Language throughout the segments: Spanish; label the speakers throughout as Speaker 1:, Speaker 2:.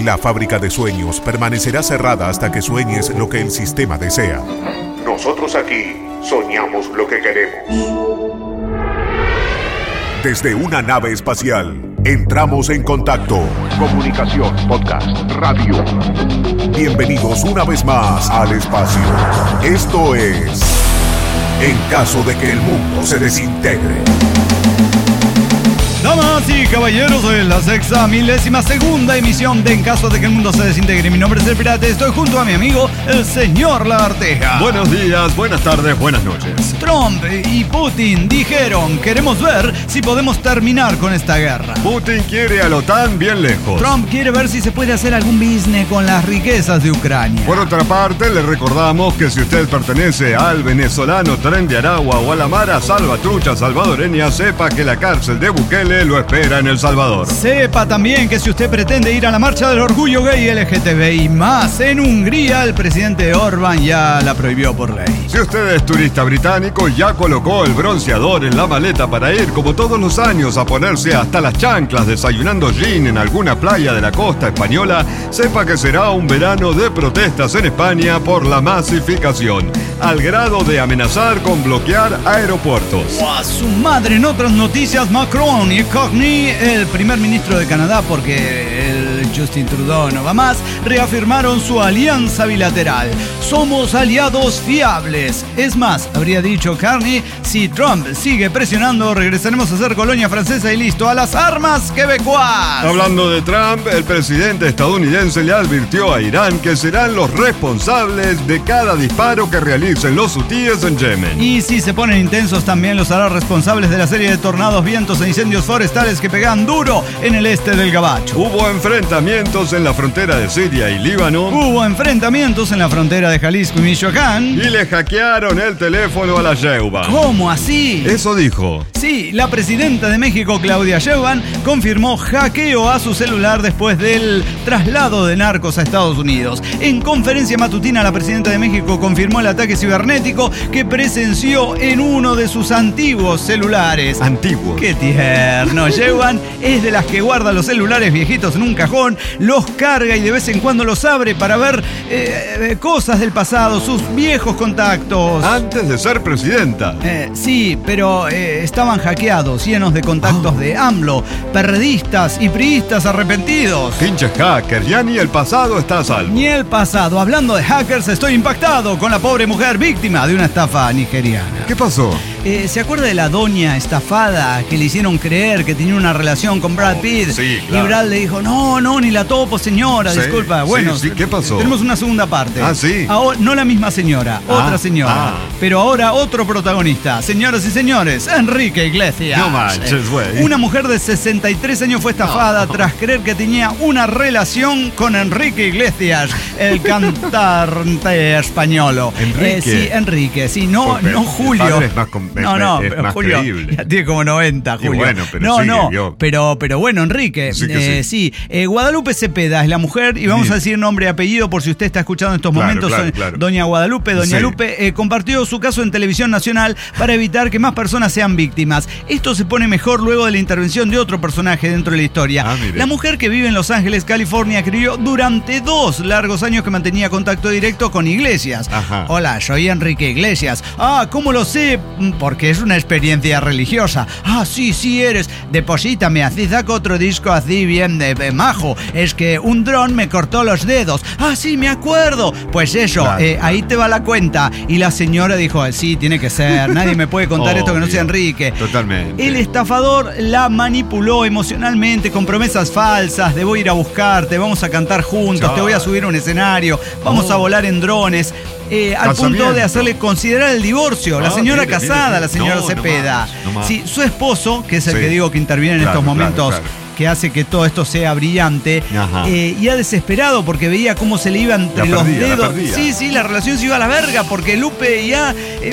Speaker 1: La fábrica de sueños permanecerá cerrada hasta que sueñes lo que el sistema desea. Nosotros aquí soñamos lo que queremos. Desde una nave espacial, entramos en contacto. Comunicación, podcast, radio. Bienvenidos una vez más al espacio. Esto es En caso de que el mundo se desintegre.
Speaker 2: Damas y caballeros, hoy es la 62ª emisión de En caso de que el mundo se desintegre. Mi nombre es El Pirate, estoy junto a mi amigo, el señor Lagarteja.
Speaker 3: Buenos días, buenas tardes, buenas noches.
Speaker 2: Trump y Putin dijeron, queremos ver si podemos terminar con esta guerra.
Speaker 3: Putin quiere a la OTAN bien lejos.
Speaker 2: Trump quiere ver si se puede hacer algún business con las riquezas de Ucrania.
Speaker 3: Por otra parte, le recordamos que si usted pertenece al venezolano Tren de Aragua o a la Mara Salvatrucha salvadoreña, sepa que la cárcel de Bukele lo espera en El Salvador.
Speaker 2: Sepa también que si usted pretende ir a la marcha del orgullo gay LGTBI más en Hungría, el presidente Orbán ya la prohibió por ley.
Speaker 3: Si usted es turista británico, ya colocó el bronceador en la maleta para ir como todos los años a ponerse hasta las chanclas desayunando gin en alguna playa de la costa española, sepa que será un verano de protestas en España por la masificación, al grado de amenazar con bloquear aeropuertos.
Speaker 2: ¡Oh, su madre! En otras noticias, Macron y Carney, el primer ministro de Canadá, porque el Justin Trudeau no va más, reafirmaron su alianza bilateral. Somos aliados fiables. Es más, habría dicho Carney, si Trump sigue presionando, regresaremos a ser colonia francesa y listo, a las armas quebecois.
Speaker 3: Hablando de Trump, el presidente estadounidense le advirtió a Irán que serán los responsables de cada disparo que realicen los hutíes en Yemen.
Speaker 2: Y si se ponen intensos, también los hará responsables de la serie de tornados, vientos e incendios forestales que pegan duro en el este del Gabacho.
Speaker 3: Hubo enfrentamientos en la frontera de Siria y Líbano.
Speaker 2: Hubo enfrentamientos en la frontera de Jalisco y Michoacán.
Speaker 3: Y le hackearon el teléfono a la Sheinbaum.
Speaker 2: ¿Cómo así?
Speaker 3: Eso dijo.
Speaker 2: Sí, la presidenta de México, Claudia Sheinbaum, confirmó hackeo a su celular después del traslado de narcos a Estados Unidos. En conferencia matutina, la presidenta de México confirmó el ataque cibernético que presenció en uno de sus antiguos celulares.
Speaker 3: Antiguos.
Speaker 2: ¡Qué tierno! Sheinbaum es de las que guarda los celulares viejitos en un cajón, los carga y de vez en cuando los abre para ver cosas del pasado, sus viejos contactos.
Speaker 3: Antes de ser presidenta.
Speaker 2: Sí, pero estaban hackeados, llenos de contactos de AMLO, perredistas y priistas arrepentidos.
Speaker 3: Pinche hacker, ya ni el pasado está a salvo.
Speaker 2: Ni el pasado. Hablando de hackers, estoy impactado con la pobre mujer víctima de una estafa nigeriana.
Speaker 3: ¿Qué pasó?
Speaker 2: ¿Se acuerda de la doña estafada que le hicieron creer que tenía una relación con Brad Pitt?
Speaker 3: Sí, claro.
Speaker 2: Y Brad le dijo, no, ni la topo, señora,
Speaker 3: Sí,
Speaker 2: disculpa. Bueno,
Speaker 3: sí, ¿qué pasó?
Speaker 2: Tenemos una segunda parte.
Speaker 3: Ah, sí.
Speaker 2: Ahora, no la misma señora, otra señora. Pero ahora otro protagonista. Señoras y señores, Enrique Iglesias.
Speaker 3: No manches, güey.
Speaker 2: Una mujer de 63 años fue estafada tras creer que tenía una relación con Enrique Iglesias, el cantante español.
Speaker 3: Enrique.
Speaker 2: Sí, Enrique, sí, no Julio.
Speaker 3: El padre es más
Speaker 2: pero
Speaker 3: más
Speaker 2: Julio
Speaker 3: creíble.
Speaker 2: ya tiene como 90, Julio.
Speaker 3: Y bueno, pero
Speaker 2: pero bueno, Enrique.
Speaker 3: Sí.
Speaker 2: Guadalupe Cepeda es la mujer y vamos a decir nombre y apellido por si usted está escuchando en estos momentos.
Speaker 3: Claro.
Speaker 2: Doña Guadalupe, Lupe compartió su caso en Televisión Nacional para evitar que más personas sean víctimas. Esto se pone mejor luego de la intervención de otro personaje dentro de la historia. La mujer que vive en Los Ángeles, California, creyó durante 2 largos años que mantenía contacto directo con Iglesias.
Speaker 3: Ajá.
Speaker 2: Hola, soy Enrique Iglesias. ¿Cómo lo sé? Porque es una experiencia religiosa. Sí eres. Deposítame, así saco otro disco así bien de majo. Es que un dron me cortó los dedos. Sí, me acuerdo. Pues eso,
Speaker 3: claro.
Speaker 2: Ahí te va la cuenta. Y la señora dijo, sí, tiene que ser. Nadie me puede contar esto que no sea Enrique.
Speaker 3: Totalmente.
Speaker 2: El estafador la manipuló emocionalmente con promesas falsas. Te voy a ir a buscarte, vamos a cantar juntos, te voy a subir a un escenario, vamos a volar en drones. Al punto de hacerle considerar el divorcio. La señora casada, la señora Cepeda.
Speaker 3: No más.
Speaker 2: Sí, su esposo, que es el que digo que interviene en estos momentos, que hace que todo esto sea brillante, y ha desesperado porque veía cómo se le iba entre los dedos. Sí, la relación se iba a la verga porque Lupe ya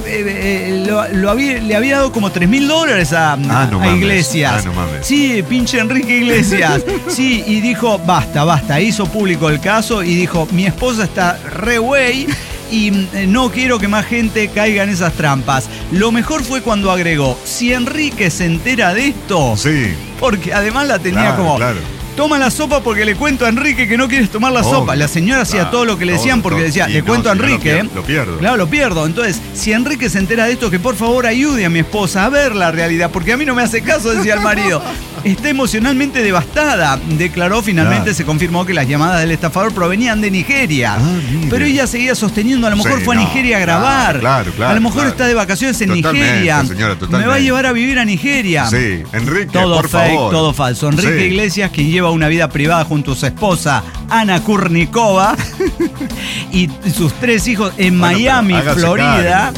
Speaker 2: le había dado como $3,000 a Iglesias.
Speaker 3: No mames.
Speaker 2: Sí, pinche Enrique Iglesias. Sí, y dijo, basta. Hizo público el caso y dijo, mi esposa está re güey y no quiero que más gente caiga en esas trampas. Lo mejor fue cuando agregó, si Enrique se entera de esto,
Speaker 3: sí,
Speaker 2: porque además la tenía como...
Speaker 3: Claro.
Speaker 2: toma la sopa porque le cuento a Enrique que no quieres tomar la sopa. La señora hacía todo lo que le decían porque decía, le cuento a Enrique.
Speaker 3: Lo pierdo.
Speaker 2: Claro, lo pierdo. Entonces, si Enrique se entera de esto, que por favor ayude a mi esposa a ver la realidad, porque a mí no me hace caso, decía el marido. Está emocionalmente devastada. Declaró, finalmente se confirmó que las llamadas del estafador provenían de Nigeria. Pero ella seguía sosteniendo, a lo mejor fue a Nigeria a grabar.
Speaker 3: Claro,
Speaker 2: a lo mejor está de vacaciones en Nigeria.
Speaker 3: Señora,
Speaker 2: me va a llevar a vivir a Nigeria.
Speaker 3: Sí, Enrique,
Speaker 2: todo
Speaker 3: por
Speaker 2: fake,
Speaker 3: favor.
Speaker 2: todo falso. Enrique Iglesias, quien lleva una vida privada junto a su esposa Ana Kurnikova y sus 3 hijos en Miami, Florida.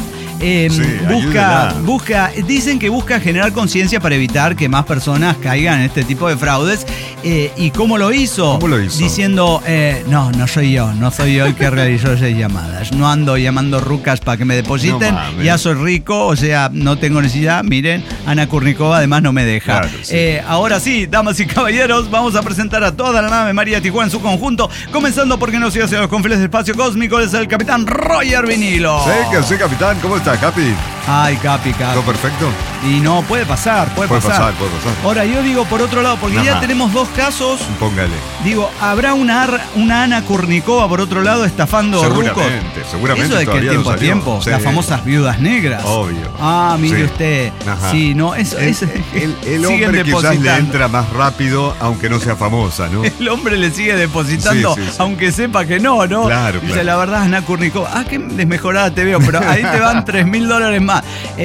Speaker 2: Dicen que busca generar conciencia para evitar que más personas caigan en este tipo de fraudes. ¿Y cómo lo hizo? Diciendo, no soy yo el que realizó esas llamadas. No ando llamando rucas para que me depositen. Ya soy rico, o sea, no tengo necesidad. Miren, Ana Kurnikova además no me deja. Claro, ahora sí, damas y caballeros, vamos a presentar a toda la nave María Tijuana en su conjunto. Comenzando porque nos sigue hacia los confines del espacio cósmico, es el capitán Roger Vinilo.
Speaker 3: Sí, capitán, ¿cómo está, Capi?
Speaker 2: Ay, Capi.
Speaker 3: ¿Todo perfecto?
Speaker 2: Y no, puede pasar. Ahora, yo digo por otro lado, porque ya tenemos 2 casos.
Speaker 3: Póngale.
Speaker 2: Digo, ¿habrá una Ana Kurnikova por otro lado estafando rucos?
Speaker 3: Seguramente.
Speaker 2: Eso de que tiempo a tiempo, las famosas viudas negras.
Speaker 3: Obvio.
Speaker 2: Mire usted.
Speaker 3: Ajá.
Speaker 2: Sí, no, eso es.
Speaker 3: El hombre quizás le entra más rápido, aunque no sea famosa, ¿no?
Speaker 2: El hombre le sigue depositando, aunque sepa que no.
Speaker 3: Claro.
Speaker 2: Dice, la verdad, Ana Kurnikova, qué desmejorada te veo, pero ahí te van $3.000 más.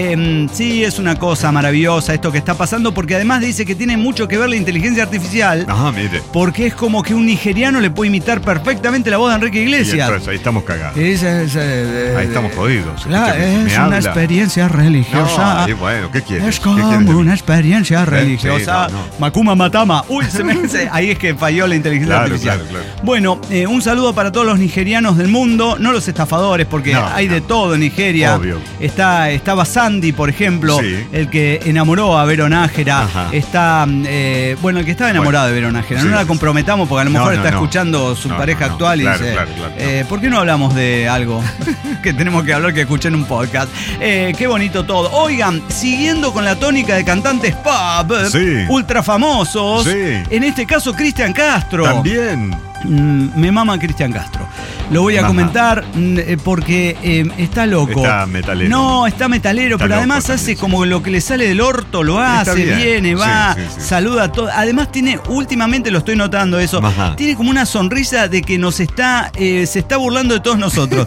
Speaker 2: Sí, es una cosa maravillosa esto que está pasando, porque además dice que tiene mucho que ver la inteligencia artificial.
Speaker 3: Mire.
Speaker 2: Porque es como que un nigeriano le puede imitar perfectamente la voz de Enrique Iglesias.
Speaker 3: Y entonces ahí estamos cagados.
Speaker 2: Ahí
Speaker 3: estamos jodidos.
Speaker 2: Claro, es una experiencia religiosa.
Speaker 3: Bueno, ¿qué quieres?
Speaker 2: Es como una experiencia religiosa. Makuma Matama. Uy, ahí es que falló la inteligencia artificial. Claro. Bueno, un saludo para todos los nigerianos del mundo, no los estafadores, porque hay de todo en Nigeria.
Speaker 3: Obvio.
Speaker 2: Estaba Sandy, por ejemplo, el que enamoró a Vero Nájera. Está, el que estaba enamorado de Vero Nájera. No la comprometamos porque a lo mejor está escuchando su pareja actual y dice, ¿por qué no hablamos de algo que tenemos que hablar, que escuché en un podcast? Qué bonito todo. Oigan, siguiendo con la tónica de cantantes pop, ultra famosos, en este caso Cristian Castro.
Speaker 3: También.
Speaker 2: Me mama Cristian Castro. Lo voy a comentar porque está loco.
Speaker 3: Está metalero.
Speaker 2: No, está metalero, pero además hace como lo que le sale del orto, lo hace, viene, va, saluda a todos. Además últimamente lo estoy notando eso, tiene como una sonrisa de que se está burlando de todos nosotros.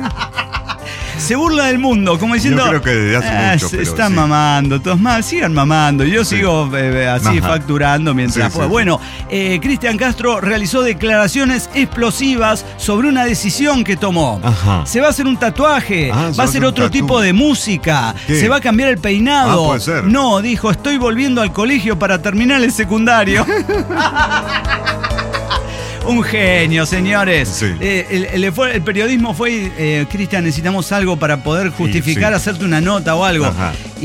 Speaker 2: Se burla del mundo, como diciendo...
Speaker 3: Yo creo que desde hace mucho, pero
Speaker 2: están mamando, todos más, sigan mamando. Yo sigo así facturando mientras fue. Bueno, Cristian Castro realizó declaraciones explosivas sobre una decisión que tomó. Se va a hacer un tatuaje, va a hacer otro tipo de música, se va a cambiar el peinado.
Speaker 3: Puede ser.
Speaker 2: No, dijo, estoy volviendo al colegio para terminar el secundario. Un genio, señores. El periodismo fue, Cristian, necesitamos algo para poder justificar, hacerte una nota o algo.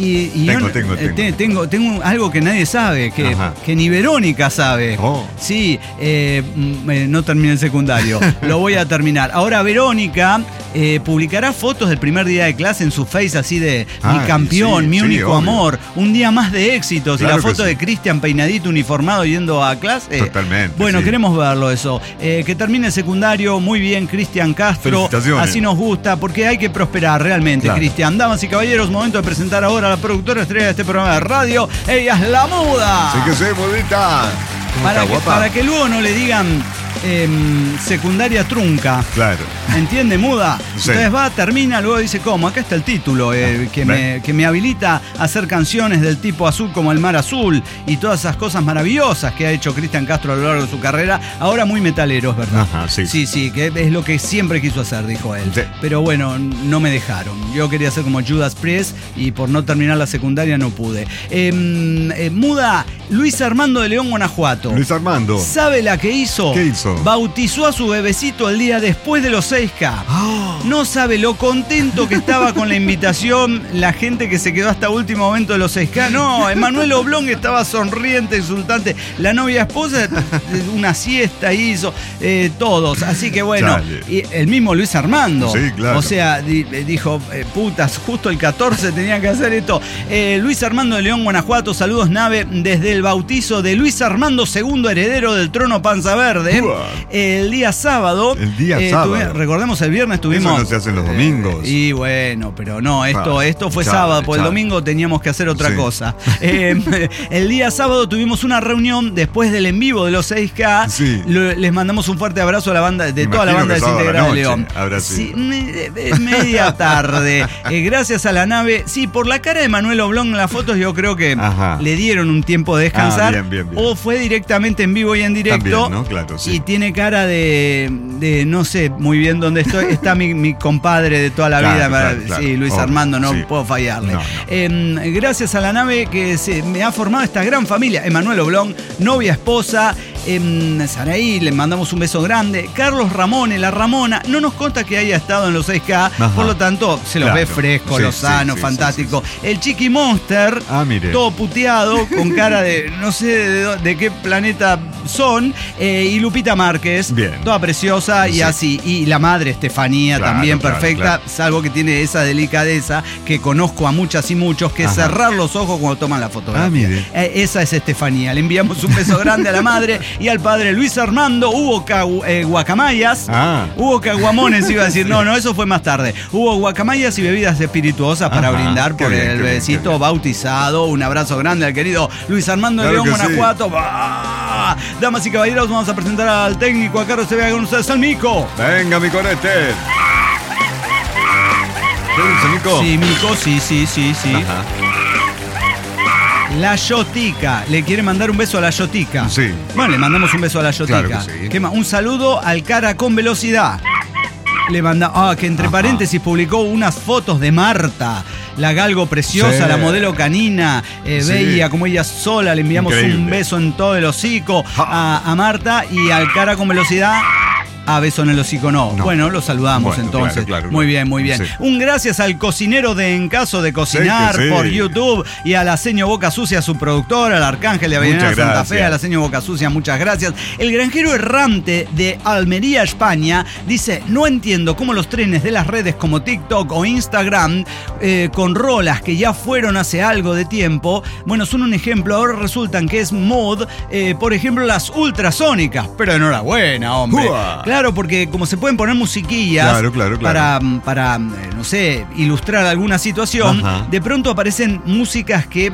Speaker 2: Tengo algo que nadie sabe, que ni Verónica sabe. Sí, no terminé el secundario. Lo voy a terminar. Ahora Verónica publicará fotos del primer día de clase en su Face, así de mi campeón, mi único amor, un día más de éxitos. Claro, y la foto de Cristian peinadito, uniformado, yendo a clase.
Speaker 3: Totalmente.
Speaker 2: Bueno, queremos verlo eso. Que termine el secundario, muy bien, Cristian Castro. Así nos gusta, porque hay que prosperar realmente, Cristian. Damas y caballeros, momento de presentar ahora a la productora estrella de este programa de radio. Ella es La Muda.
Speaker 3: Sí que sé, Mudita.
Speaker 2: Para que luego no le digan secundaria trunca.
Speaker 3: Claro.
Speaker 2: ¿Entiende, Muda? Entonces termina, luego dice, ¿cómo? Acá está el título que me habilita a hacer canciones del tipo azul como el mar azul y todas esas cosas maravillosas que ha hecho Cristian Castro a lo largo de su carrera. Ahora muy metalero, es verdad. Sí, que es lo que siempre quiso hacer, dijo él. Pero bueno, no me dejaron. Yo quería ser como Judas Priest y por no terminar la secundaria no pude. Muda, Luis Armando de León, Guanajuato.
Speaker 3: Luis Armando.
Speaker 2: ¿Sabe la que hizo?
Speaker 3: ¿Qué hizo? pasó?
Speaker 2: Bautizó a su bebecito el día después de los 6K. No sabe lo contento que estaba con la invitación, la gente que se quedó hasta último momento de los 6K. No, Emanuel Oblong estaba sonriente, insultante. La novia esposa, una siesta hizo, todos. Así que bueno, y el mismo Luis Armando.
Speaker 3: Sí, claro.
Speaker 2: O sea, dijo, putas, justo el 14 tenía que hacer esto. Luis Armando de León, Guanajuato, saludos Nave, desde el bautizo de Luis Armando II, heredero del trono Panza Verde. El día sábado. Recordemos, el viernes tuvimos.
Speaker 3: Eso no se hace los domingos.
Speaker 2: Y bueno, pero no, esto fue sábado, porque el domingo teníamos que hacer otra cosa. El día sábado tuvimos una reunión después del en vivo de los 6K.
Speaker 3: Sí.
Speaker 2: Les mandamos un fuerte abrazo a la banda, toda la banda desintegrada de León.
Speaker 3: Sí,
Speaker 2: media tarde. Gracias a la Nave. Sí, por la cara de Manuel Oblong en las fotos, yo creo que le dieron un tiempo de descansar.
Speaker 3: Bien.
Speaker 2: O fue directamente en vivo y en directo.
Speaker 3: También, ¿no? Claro, sí.
Speaker 2: Y tiene cara de no sé muy bien dónde estoy. Está mi compadre de toda la vida.
Speaker 3: Claro,
Speaker 2: sí, Luis Armando, no puedo fallarle. No. Gracias a la Nave que me ha formado esta gran familia. Emanuel Oblong, novia, esposa. Saraí, le mandamos un beso grande. Carlos Ramone, la Ramona, no nos consta que haya estado en los 6K, por lo tanto se los ve fresco, lozano, fantástico. El Chiqui Monster, todo puteado, con cara de no sé de qué planeta son, y Lupita Márquez, toda preciosa y así. Y la madre Estefanía, también perfecta, salvo que tiene esa delicadeza que conozco a muchas y muchos, que es cerrar los ojos cuando toman la fotografía. Esa es Estefanía. Le enviamos un beso grande a la madre y al padre Luis Armando. Hubo guacamayas, hubo caguamones, iba a decir, no, eso fue más tarde. Hubo guacamayas y bebidas espirituosas para brindar por el bebecito bautizado. Un abrazo grande al querido Luis Armando de León, Guanajuato. Damas y caballeros, vamos a presentar al técnico, a Carlos Sevilla, con ustedes, al Mico.
Speaker 3: Venga, mi corete. ¿Qué dice Mico?
Speaker 2: Sí, Mico, sí. La Yotica, le quiere mandar un beso a la Yotica.
Speaker 3: Sí.
Speaker 2: Bueno, le mandamos un beso a la Yotica.
Speaker 3: Claro que sí.
Speaker 2: ¿Qué más? Un saludo al Cara con Velocidad. Le manda, que entre paréntesis publicó unas fotos de Marta, la galgo preciosa, la modelo canina, bella como ella sola. Le enviamos un beso en todo el hocico a Marta, y al Cara con Velocidad. Beso en el hocico no. Bueno, lo saludamos entonces.
Speaker 3: Claro.
Speaker 2: Muy bien. Sí. Un gracias al cocinero de En Caso de Cocinar por YouTube, y a la seño Boca Sucia, su productora, al Arcángel de Avellaneda Santa Fe, a la seño Boca Sucia, muchas gracias. El granjero errante de Almería, España, dice: no entiendo cómo los trenes de las redes como TikTok o Instagram, con rolas que ya fueron hace algo de tiempo, bueno, son un ejemplo, ahora resultan que es mod, por ejemplo, las ultrasónicas. Pero enhorabuena, hombre. Claro, porque como se pueden poner musiquillas para no sé, ilustrar alguna situación, de pronto aparecen músicas que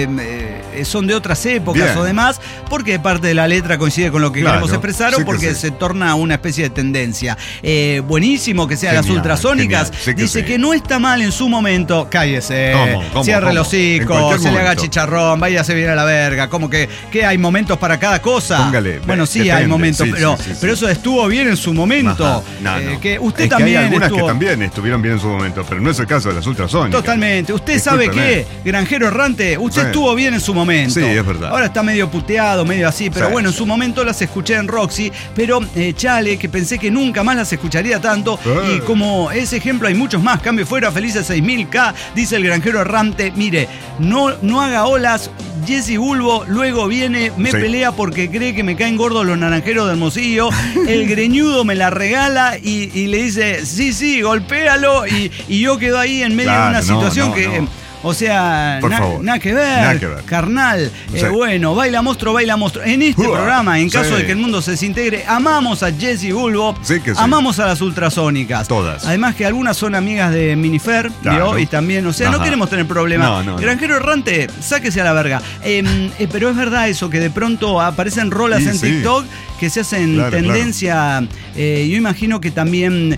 Speaker 2: son de otras épocas o demás, porque parte de la letra coincide con lo que queremos expresar, o porque se torna una especie de tendencia. Buenísimo que sean las ultrasónicas. Dice que no está mal en su momento. Cállese, cierre el hocico, se le haga chicharrón, váyase bien a la verga. Como que hay momentos para cada cosa.
Speaker 3: Póngale,
Speaker 2: bueno, sí, depende, hay momentos, pero eso estuvo bien en su momento. Que usted también
Speaker 3: que hay algunas que también estuvieron bien en su momento, pero no es el caso de las ultrasónicas.
Speaker 2: Totalmente. Usted sabe que, granjero errante, usted estuvo bien en su momento.
Speaker 3: Sí, es verdad.
Speaker 2: Ahora está medio puteado, medio así, pero bueno, en su momento las escuché en Roxy, pero chale, que pensé que nunca más las escucharía tanto, y como ese ejemplo hay muchos más. Cambio fuera, felices 6000K, dice el granjero errante. Mire, no haga olas. Jesse Bulbo luego viene, me pelea porque cree que me caen gordos los naranjeros de Hermosillo. El greñudo me la regala y le dice, sí, golpéalo. Y yo quedo ahí en medio de una situación que... O sea, nada que ver, carnal. Bueno, baila monstruo. En este programa, en caso de que el mundo se desintegre, amamos a Jesse Bulbo, amamos a las ultrasónicas.
Speaker 3: Todas.
Speaker 2: Además que algunas son amigas de Minifer, y también, o sea, no queremos tener problemas. Granjero errante, sáquese a la verga. Pero es verdad eso, que de pronto aparecen rolas en TikTok que se hacen tendencia. Yo imagino que también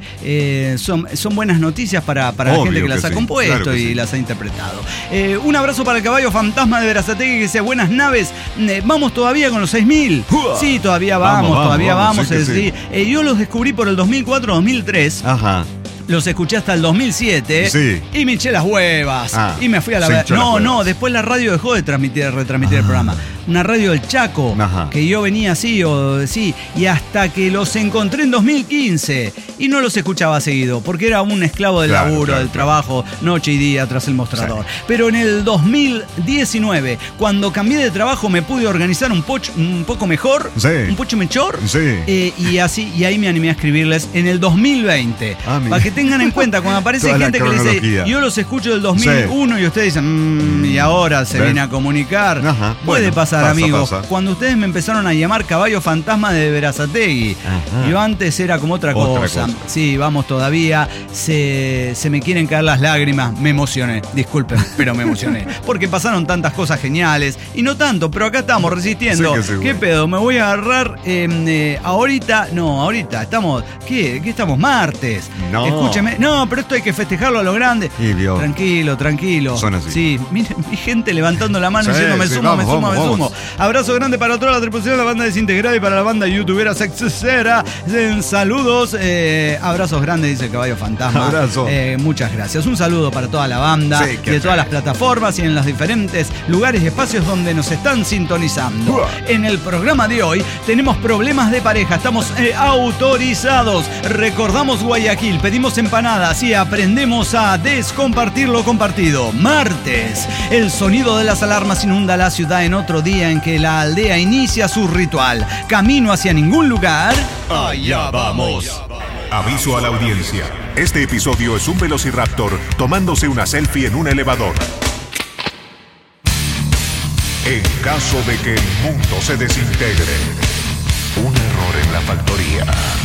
Speaker 2: son buenas noticias para la gente que las ha compuesto y las ha interpretado. Un abrazo para el caballo fantasma de Verazategui, que dice: buenas naves, vamos todavía con los 6000. Sí, todavía vamos. Yo los descubrí por el 2004-2003. Los escuché hasta el 2007 y me eché las huevas y me fui a la verga. No, después la radio dejó de retransmitir el programa. una radio del Chaco, que yo venía así, y hasta que los encontré en 2015 y no los escuchaba seguido, porque era un esclavo del laburo, del trabajo, noche y día tras el mostrador. Sí. Pero en el 2019, cuando cambié de trabajo, me pude organizar un poco mejor, un poco mejor, y ahí me animé a escribirles en el 2020. Para que tengan en cuenta, cuando aparece gente que les dice, yo los escucho del 2001 y ustedes dicen, y ahora se viene a comunicar. Puede pasar, amigos. Cuando ustedes me empezaron a llamar caballo fantasma de Berazategui, yo antes era como otra cosa. Sí, vamos todavía, se me quieren caer las lágrimas, me emocioné, disculpen, pero me emocioné, porque pasaron tantas cosas geniales, y no tanto, pero acá estamos resistiendo. ¿Qué pedo? Me voy a agarrar ahorita, estamos, ¿qué estamos? Martes. Escúcheme, pero esto hay que festejarlo a lo grande. Tranquilo.
Speaker 3: Son así.
Speaker 2: Sí, miren, mi gente levantando la mano diciendo me sumo. Abrazo grande para toda la tripulación de la banda desintegrada y para la banda youtubera sexera. Saludos, abrazos grandes, dice el caballo fantasma.
Speaker 3: Abrazo.
Speaker 2: Muchas gracias. Un saludo para toda la banda de todas las plataformas y en los diferentes lugares y espacios donde nos están sintonizando. En el programa de hoy tenemos problemas de pareja. Estamos autorizados. Recordamos Guayaquil, pedimos empanadas y aprendemos a descompartir lo compartido. Martes, el sonido de las alarmas inunda la ciudad en otro día en que la aldea inicia su ritual. Camino hacia ningún lugar.
Speaker 1: Allá vamos. Aviso a la audiencia. Este episodio es un velociraptor tomándose una selfie en un elevador. En caso de que el mundo se desintegre, un error en la factoría.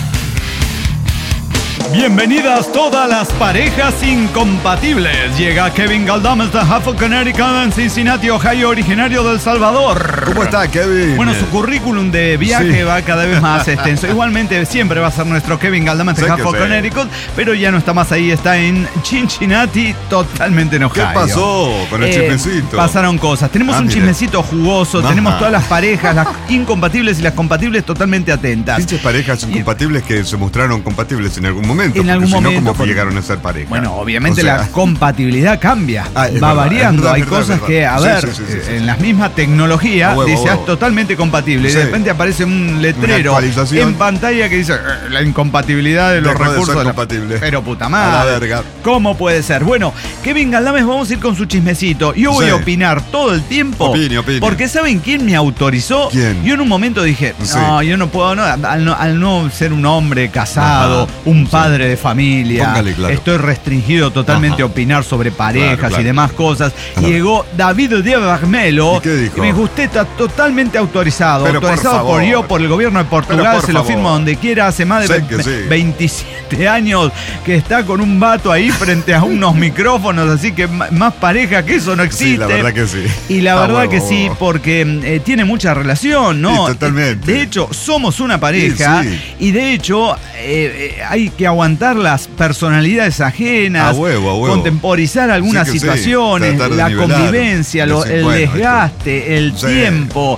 Speaker 2: Bienvenidas todas las parejas incompatibles. Llega Kevin Galdames de Hartford, Connecticut, en Cincinnati, Ohio, originario de El Salvador.
Speaker 3: ¿Cómo está, Kevin?
Speaker 2: Bueno, su currículum de viaje va cada vez más extenso. Igualmente siempre va a ser nuestro Kevin Galdames de Hartford, Connecticut, pero ya no está más ahí, está en Cincinnati, totalmente en Ohio.
Speaker 3: ¿Qué pasó con el chismecito?
Speaker 2: Pasaron cosas. Tenemos un chismecito jugoso, tenemos todas las parejas, las incompatibles y las compatibles totalmente atentas.
Speaker 3: Pinches parejas incompatibles que se mostraron compatibles en algún momento.
Speaker 2: En algún momento.
Speaker 3: ¿Cómo llegaron a ser pareja?
Speaker 2: Bueno, obviamente la compatibilidad cambia, va variando. Hay cosas que, en la misma tecnología, totalmente compatible. Y de repente aparece un letrero en pantalla que dice la incompatibilidad de los recursos. Pero puta madre.
Speaker 3: A la verga.
Speaker 2: ¿Cómo puede ser? Bueno, Kevin Galdames, vamos a ir con su chismecito. Yo voy a opinar todo el tiempo.
Speaker 3: Opine.
Speaker 2: Porque ¿saben quién me autorizó?
Speaker 3: ¿Quién?
Speaker 2: Yo en un momento dije, yo no puedo, al no ser un hombre casado, un padre de familia, estoy restringido totalmente a opinar sobre parejas y demás cosas. Llegó David Díaz Barmelo,
Speaker 3: que me
Speaker 2: dijo, usted está totalmente autorizado.
Speaker 3: Pero
Speaker 2: autorizado por el gobierno de Portugal, se lo firmo donde quiera, hace más de 27 años que está con un vato ahí frente a unos micrófonos, así que más pareja que eso no existe.
Speaker 3: Sí, la verdad que sí.
Speaker 2: Y la verdad que sí, porque tiene mucha relación, ¿no?
Speaker 3: Sí, totalmente.
Speaker 2: De hecho, somos una pareja y de hecho hay que aguantar las personalidades ajenas,
Speaker 3: a huevo.
Speaker 2: contemporizar algunas situaciones, la convivencia, el desgaste, el tiempo,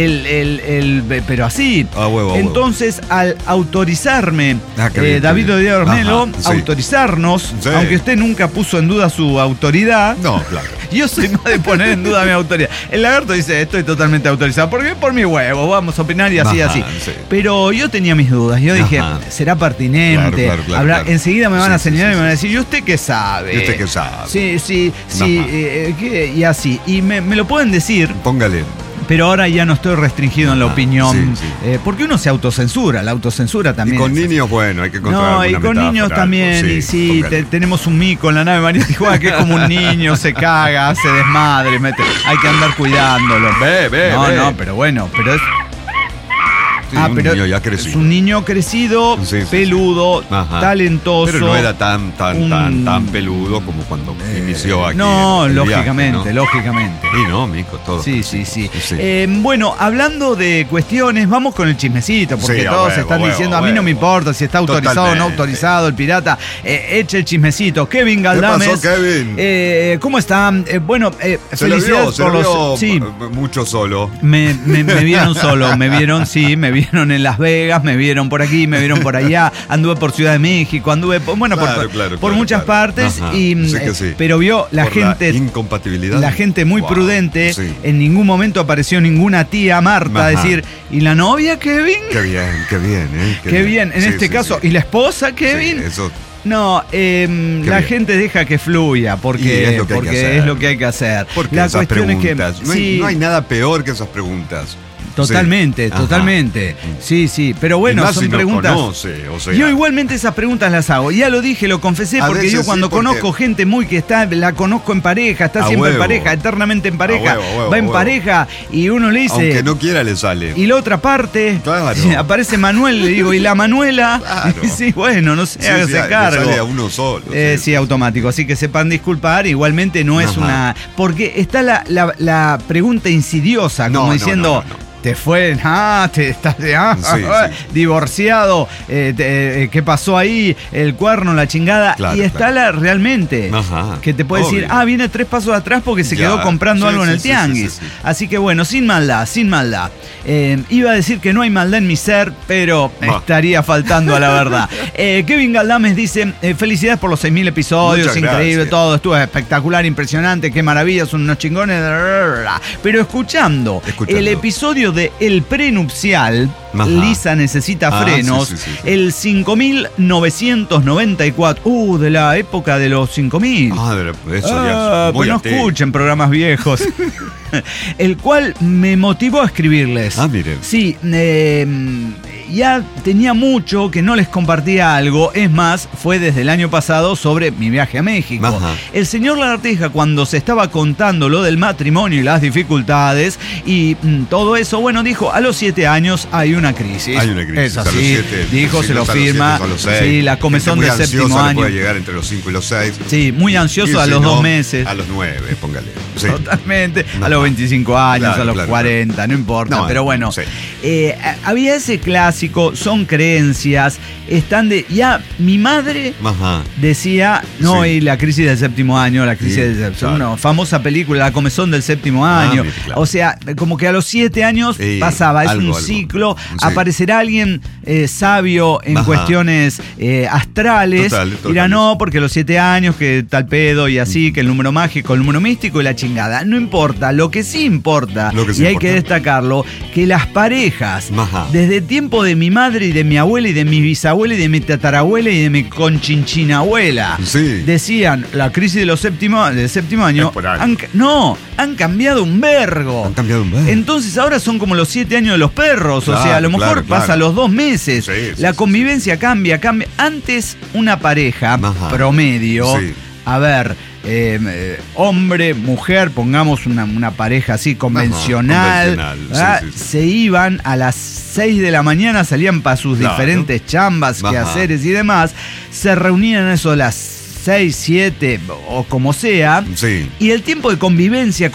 Speaker 2: pero así.
Speaker 3: A huevo.
Speaker 2: Entonces, al autorizarme, David Díaz Barmelo, autorizarnos, aunque usted nunca puso en duda su autoridad.
Speaker 3: No, claro.
Speaker 2: Yo soy más de poner en duda mi autoridad. El lagarto dice, estoy totalmente autorizado. Porque por mi huevo, vamos a opinar y así.
Speaker 3: Sí.
Speaker 2: Pero yo tenía mis dudas. Yo dije, ¿será pertinente?
Speaker 3: Claro.
Speaker 2: Enseguida me van a señalar y me van a decir, ¿y usted qué sabe?
Speaker 3: ¿Y usted qué sabe?
Speaker 2: Sí. Y así. Y me lo pueden decir.
Speaker 3: Póngale.
Speaker 2: Pero ahora ya no estoy restringido en la opinión. Porque uno se autocensura, la autocensura también.
Speaker 3: Y con niños, bueno, hay que encontrar alguna
Speaker 2: y con
Speaker 3: metáfora,
Speaker 2: niños también. Tenemos un mico en la nave María Tijuana que es como un niño, se caga, se desmadre, hay que andar cuidándolo. No, pero bueno, pero es...
Speaker 3: un niño ya crecido.
Speaker 2: Es un niño crecido, peludo, talentoso.
Speaker 3: Pero no era tan peludo como cuando inició aquí.
Speaker 2: No, lógicamente.
Speaker 3: Y no, mico, todo.
Speaker 2: Sí. Bueno, hablando de cuestiones, vamos con el chismecito, porque todos están diciendo, a mí no me importa si está autorizado o no autorizado el pirata. Eche el chismecito. Kevin Galdames.
Speaker 3: ¿Qué pasó, Kevin?
Speaker 2: ¿Cómo están?
Speaker 3: Felicidades por los... Sí. Mucho solo.
Speaker 2: Me vieron solo, me vieron vieron en Las Vegas, me vieron por aquí, me vieron por allá, anduve por Ciudad de México, anduve por muchas partes.
Speaker 3: Ajá,
Speaker 2: y
Speaker 3: sí que sí.
Speaker 2: pero vio la
Speaker 3: por
Speaker 2: gente,
Speaker 3: la incompatibilidad.
Speaker 2: la gente muy prudente.
Speaker 3: Sí.
Speaker 2: En ningún momento apareció ninguna tía Marta a decir, ¿y la novia Kevin?
Speaker 3: Qué bien,
Speaker 2: Qué bien. En este caso, ¿y la esposa Kevin?
Speaker 3: Sí, eso.
Speaker 2: No, la gente deja que fluya porque es lo que hay que hacer.
Speaker 3: Porque
Speaker 2: la
Speaker 3: esas
Speaker 2: cuestión
Speaker 3: preguntas,
Speaker 2: es que
Speaker 3: no hay nada peor que esas preguntas.
Speaker 2: Totalmente. Sí, pero bueno,
Speaker 3: y más
Speaker 2: son
Speaker 3: si
Speaker 2: preguntas.
Speaker 3: No conoce, o sea.
Speaker 2: Yo igualmente esas preguntas las hago. Ya lo dije, lo confesé, porque yo cuando conozco gente muy que la conozco en pareja, está siempre en pareja, eternamente en pareja, va en pareja y uno le dice.
Speaker 3: Aunque no quiera le sale.
Speaker 2: Y la otra parte,
Speaker 3: claro.
Speaker 2: Aparece Manuel, le digo, ¿y la Manuela?
Speaker 3: Claro.
Speaker 2: Sí, bueno, no sé, hágase cargo.
Speaker 3: Le sale a uno solo.
Speaker 2: Sí, automático. Así que sepan disculpar, igualmente no es una. Porque está la pregunta insidiosa, como diciendo.
Speaker 3: No.
Speaker 2: Te fue, estás divorciado, ¿qué pasó ahí? El cuerno, la chingada.
Speaker 3: Claro,
Speaker 2: y está realmente, que te puede decir, viene 3 pasos atrás porque se quedó comprando algo en el tianguis.
Speaker 3: Sí.
Speaker 2: Así que bueno, sin maldad. Iba a decir que no hay maldad en mi ser, pero estaría faltando a la verdad. Kevin Galdames dice, felicidades por los 6.000 episodios,
Speaker 3: muchas
Speaker 2: increíble
Speaker 3: gracias.
Speaker 2: todo, estuvo espectacular, impresionante, qué maravilla, son unos chingones. Pero escuchando el episodio de El Prenupcial, Lisa necesita frenos, el 5.994, de la época de los 5.000.
Speaker 3: Eso ya
Speaker 2: pues no escuchen programas viejos. El cual me motivó a escribirles.
Speaker 3: Miren.
Speaker 2: Sí, ya tenía mucho que no les compartía algo. Es más, fue desde el año pasado sobre mi viaje a México. El señor Lagartija, cuando se estaba contando lo del matrimonio y las dificultades y todo eso, bueno, dijo, a los 7 años hay una crisis.
Speaker 3: Hay una crisis.
Speaker 2: Es así, dijo, se lo firma.
Speaker 3: Sí,
Speaker 2: la comezón del 7º año.
Speaker 3: Puede llegar entre los 5 y los 6.
Speaker 2: Sí, muy ansioso a los 2 meses.
Speaker 3: A los 9, póngale. Sí.
Speaker 2: Totalmente. A los 25 años, a los 40, no importa. Pero bueno, había ese clásico, son creencias, están de. Ya, mi madre decía, y la crisis del 7º año, una famosa película, La comezón del 7º año. Claro. O sea, como que a los 7 años pasaba, es un ciclo, aparecerá alguien sabio en cuestiones astrales, dirá no, porque a los 7 años, que tal pedo y así, que el número mágico, el número místico y la chingada. No importa, lo que sí importa, hay que destacarlo, que las parejas, desde tiempo de mi madre y de mi abuela y de mi bisabuela y de mi tatarabuela y de mi conchinchinabuela, decían, la crisis del 7º año, han cambiado un vergo. Entonces ahora son como los 7 años de los perros, o sea, a lo mejor pasa los 2 meses, la convivencia cambia. Antes una pareja promedio, a ver, hombre, mujer, pongamos una pareja así convencional, se iban a las 6 de la mañana, salían para sus diferentes chambas, quehaceres y demás, se reunían eso a las 6, 7 o como sea, y el tiempo de convivencia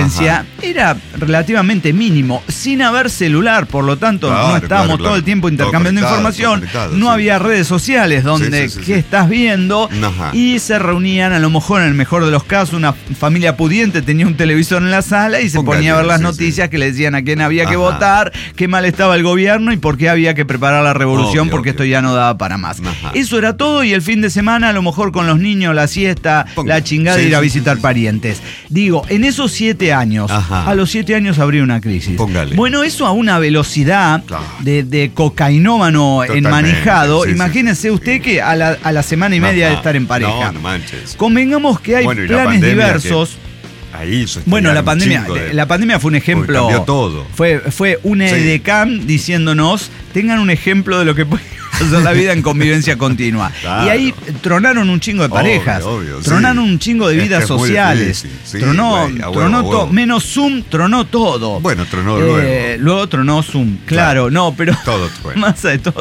Speaker 2: era relativamente mínimo, sin haber celular, por lo tanto no estábamos todo el tiempo intercambiando información, no había redes sociales donde qué estás viendo, y se reunían, a lo mejor en el mejor de los casos, una familia pudiente tenía un televisor en la sala y se ponía a ver las noticias que le decían a quién había que votar, qué mal estaba el gobierno y por qué había que preparar la revolución, porque esto ya no daba para más. Eso era todo, y el fin de semana a lo mejor con los niños, la siesta, la chingada de ir a visitar parientes. Digo, en esos 7 años, a los 7 años habría una crisis. Bueno, eso a una velocidad de cocainómano enmanejado. Imagínese usted que a la semana y media de estar en pareja.
Speaker 3: No manches.
Speaker 2: Convengamos que hay planes diversos. Bueno, la pandemia fue un ejemplo.
Speaker 3: Cambió todo.
Speaker 2: Fue una EDECAM diciéndonos, tengan un ejemplo de lo que puede hacer la vida en convivencia continua. Y ahí tronaron un chingo de parejas, tronaron un chingo de vidas sociales. Tronó todo, menos Zoom, tronó todo.
Speaker 3: Bueno, tronó luego.
Speaker 2: Luego tronó Zoom, claro, no, pero
Speaker 3: todo
Speaker 2: más de todo.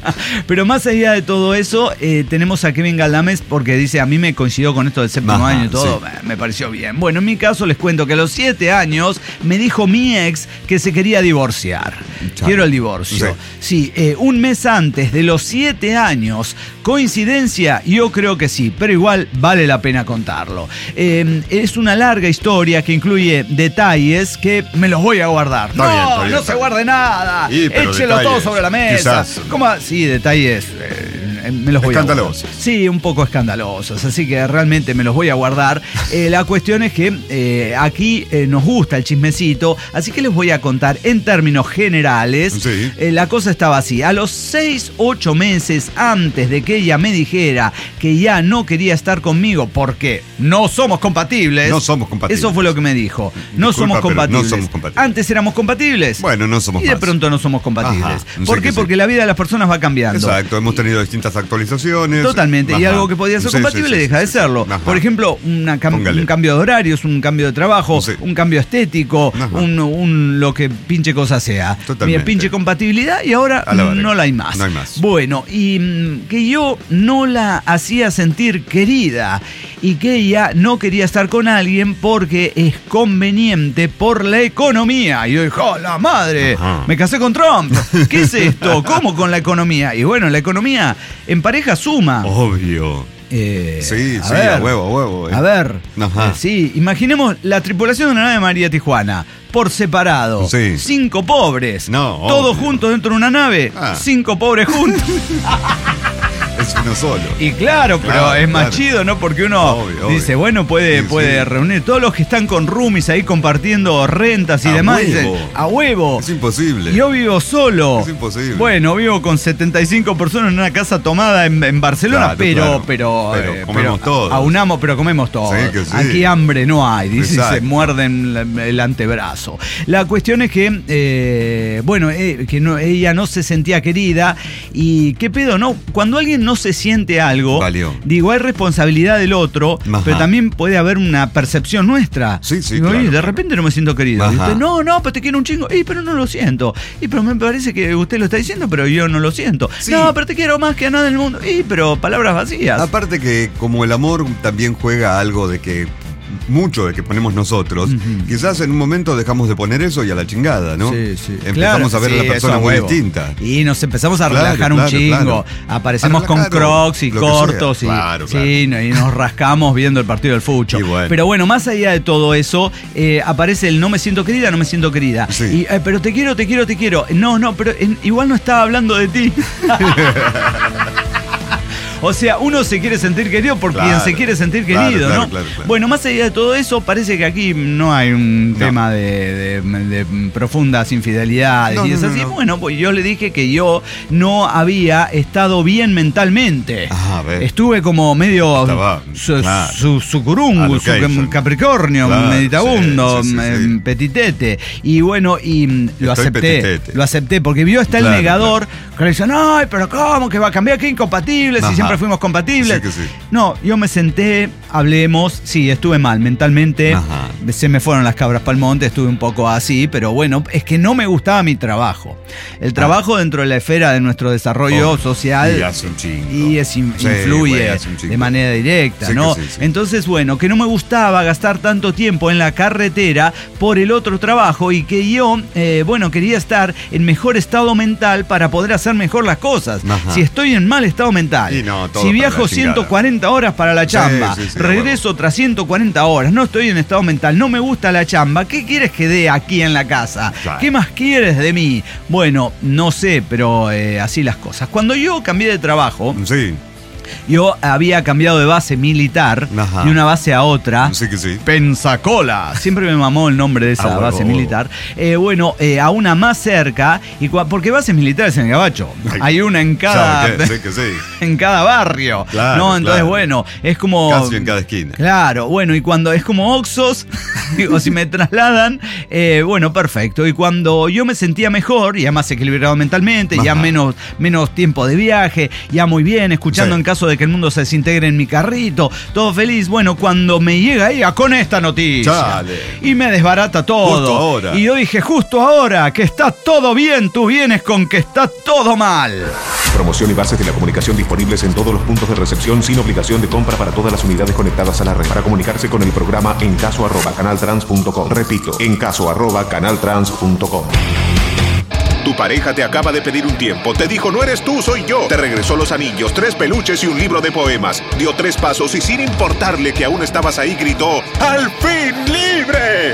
Speaker 2: Pero más allá de todo eso, tenemos a Kevin Galdames porque dice, a mí me coincidió con esto del séptimo año y todo, sí. Me pareció bien. Bueno, en mi caso les cuento que a los 7 años me dijo mi ex que se quería divorciar. Chale. Quiero el divorcio. Sí, un mes antes de los 7 años. ¿Coincidencia? Yo creo que sí, pero igual vale la pena contarlo. Es una larga historia que incluye detalles que me los voy a guardar. Está bien, no se guarde nada. Échelo todo sobre la mesa. Quizás. ¿Cómo? Sí, detalles. Me los voy a guardar. Sí, un poco escandalosos, así que realmente me los voy a guardar. La cuestión es que aquí nos gusta el chismecito, así que les voy a contar en términos generales. Sí. La cosa estaba así. A los 6-8 meses antes de que ella me dijera que ya no quería estar conmigo porque no somos compatibles.
Speaker 3: No somos compatibles.
Speaker 2: Eso fue lo que me dijo. No somos compatibles. Antes éramos compatibles.
Speaker 3: Bueno, no somos
Speaker 2: y de pronto no somos compatibles. Ajá, ¿por qué? Porque la vida de las personas va cambiando.
Speaker 3: Exacto, hemos tenido distintas actualizaciones.
Speaker 2: Totalmente. Ajá. Y algo que podía ser compatible deja de serlo. Ajá. Por ejemplo, un cambio de horarios, un cambio de trabajo, un cambio estético, un lo que pinche cosa sea. Totalmente. Pinche compatibilidad y ahora no la hay más.
Speaker 3: No hay más.
Speaker 2: Bueno, y que yo no la hacía sentir querida y que ella no quería estar con alguien porque es conveniente por la economía. Y yo dije, ¡oh, la madre! Ajá. Me casé con Trump. ¿Qué es esto? ¿Cómo con la economía? Y bueno, la economía en pareja suma.
Speaker 3: Obvio. A huevo.
Speaker 2: A ver, sí, imaginemos la tripulación de una nave María Tijuana, por separado, 5 pobres, todos juntos dentro de una nave, 5 pobres juntos.
Speaker 3: Es uno solo.
Speaker 2: Y claro, pero es más chido, ¿no? Porque uno dice, bueno, puede reunir todos los que están con roomies ahí compartiendo rentas y demás. Dicen, a huevo.
Speaker 3: Es imposible.
Speaker 2: Yo vivo solo.
Speaker 3: Es imposible.
Speaker 2: Bueno, vivo con 75 personas en una casa tomada en Barcelona, pero
Speaker 3: comemos todos.
Speaker 2: Aunamos, pero comemos todos.
Speaker 3: Sí, que sí.
Speaker 2: Aquí hambre no hay, dice, se muerden el antebrazo. La cuestión es que, ella no se sentía querida y qué pedo, ¿no? Cuando alguien no se siente algo, digo, hay responsabilidad del otro, pero también puede haber una percepción nuestra.
Speaker 3: Sí,
Speaker 2: digo,
Speaker 3: claro.
Speaker 2: De repente no me siento querido. Usted, no, pero te quiero un chingo. Pero no lo siento. Pero me parece que usted lo está diciendo, pero yo no lo siento. Sí. No, pero te quiero más que a nada del mundo. Pero palabras vacías.
Speaker 3: Aparte que como el amor también juega algo de que mucho de que ponemos nosotros, quizás en un momento dejamos de poner eso y a la chingada, ¿no?
Speaker 2: Sí.
Speaker 3: Empezamos a ver a la persona muy distinta.
Speaker 2: Y nos empezamos a relajar un chingo. Claro. Aparecemos con crocs y cortos y nos rascamos viendo el partido del fucho. Bueno. Pero bueno, más allá de todo eso, aparece el no me siento querida. Sí. Y, pero te quiero. No, pero igual no estaba hablando de ti. O sea, uno se quiere sentir querido por quien se quiere sentir querido, ¿no? Claro. Bueno, más allá de todo eso, parece que aquí no hay un tema de profundas infidelidades y es así. No. Bueno, pues yo le dije que yo no había estado bien mentalmente. Estuve como medio sucurungu, Capricornio, meditabundo, petitete. Y bueno, y lo acepté porque vio hasta el negador que le dice, no, pero ¿cómo que va a cambiar? ¿Qué incompatibles? Si siempre fuimos compatibles. Sí. No, yo me senté, hablemos, sí, estuve mal mentalmente, se me fueron las cabras pa'l monte, estuve un poco así, pero bueno, es que no me gustaba mi trabajo. El trabajo dentro de la esfera de nuestro desarrollo social
Speaker 3: y hace un chingo.
Speaker 2: Y influye de manera directa, ¿no? Entonces, bueno, que no me gustaba gastar tanto tiempo en la carretera por el otro trabajo y que yo, quería estar en mejor estado mental para poder hacer mejor las cosas. Si estoy en mal estado mental, si viajo 140 horas para la chamba, regreso otras 140 horas, no estoy en estado mental, no me gusta la chamba, ¿qué quieres que dé aquí en la casa? Claro. ¿Qué más quieres de mí? Bueno, no sé, pero así las cosas. Cuando yo cambié de trabajo... Yo había cambiado de base militar de una base a otra. Pensacola. Siempre me mamó el nombre de esa base militar. A una más cerca. Porque bases militares en el Gabacho. Hay una en cada. En cada barrio. Claro, ¿no? Entonces, bueno, es como.
Speaker 3: Casi en cada esquina.
Speaker 2: Claro, bueno, y cuando es como Oxxos, digo, si me trasladan, perfecto. Y cuando yo me sentía mejor, ya más equilibrado mentalmente, ya menos tiempo de viaje, ya muy bien, escuchando en caso de que el mundo se desintegre en mi carrito, todo feliz. Bueno, cuando me llega ella con esta noticia y me desbarata todo.
Speaker 3: Justo ahora.
Speaker 2: Y yo dije, justo ahora que está todo bien, tú vienes con que está todo mal.
Speaker 1: Promoción y bases de la comunicación disponibles en todos los puntos de recepción sin obligación de compra para todas las unidades conectadas a la red. Para comunicarse con el programa encaso@canaltrans.com. Repito, encaso@canaltrans.com. Tu pareja te acaba de pedir un tiempo, te dijo no eres tú, soy yo. Te regresó los anillos, 3 peluches y un libro de poemas. Dio 3 pasos y sin importarle que aún estabas ahí gritó ¡al fin libre!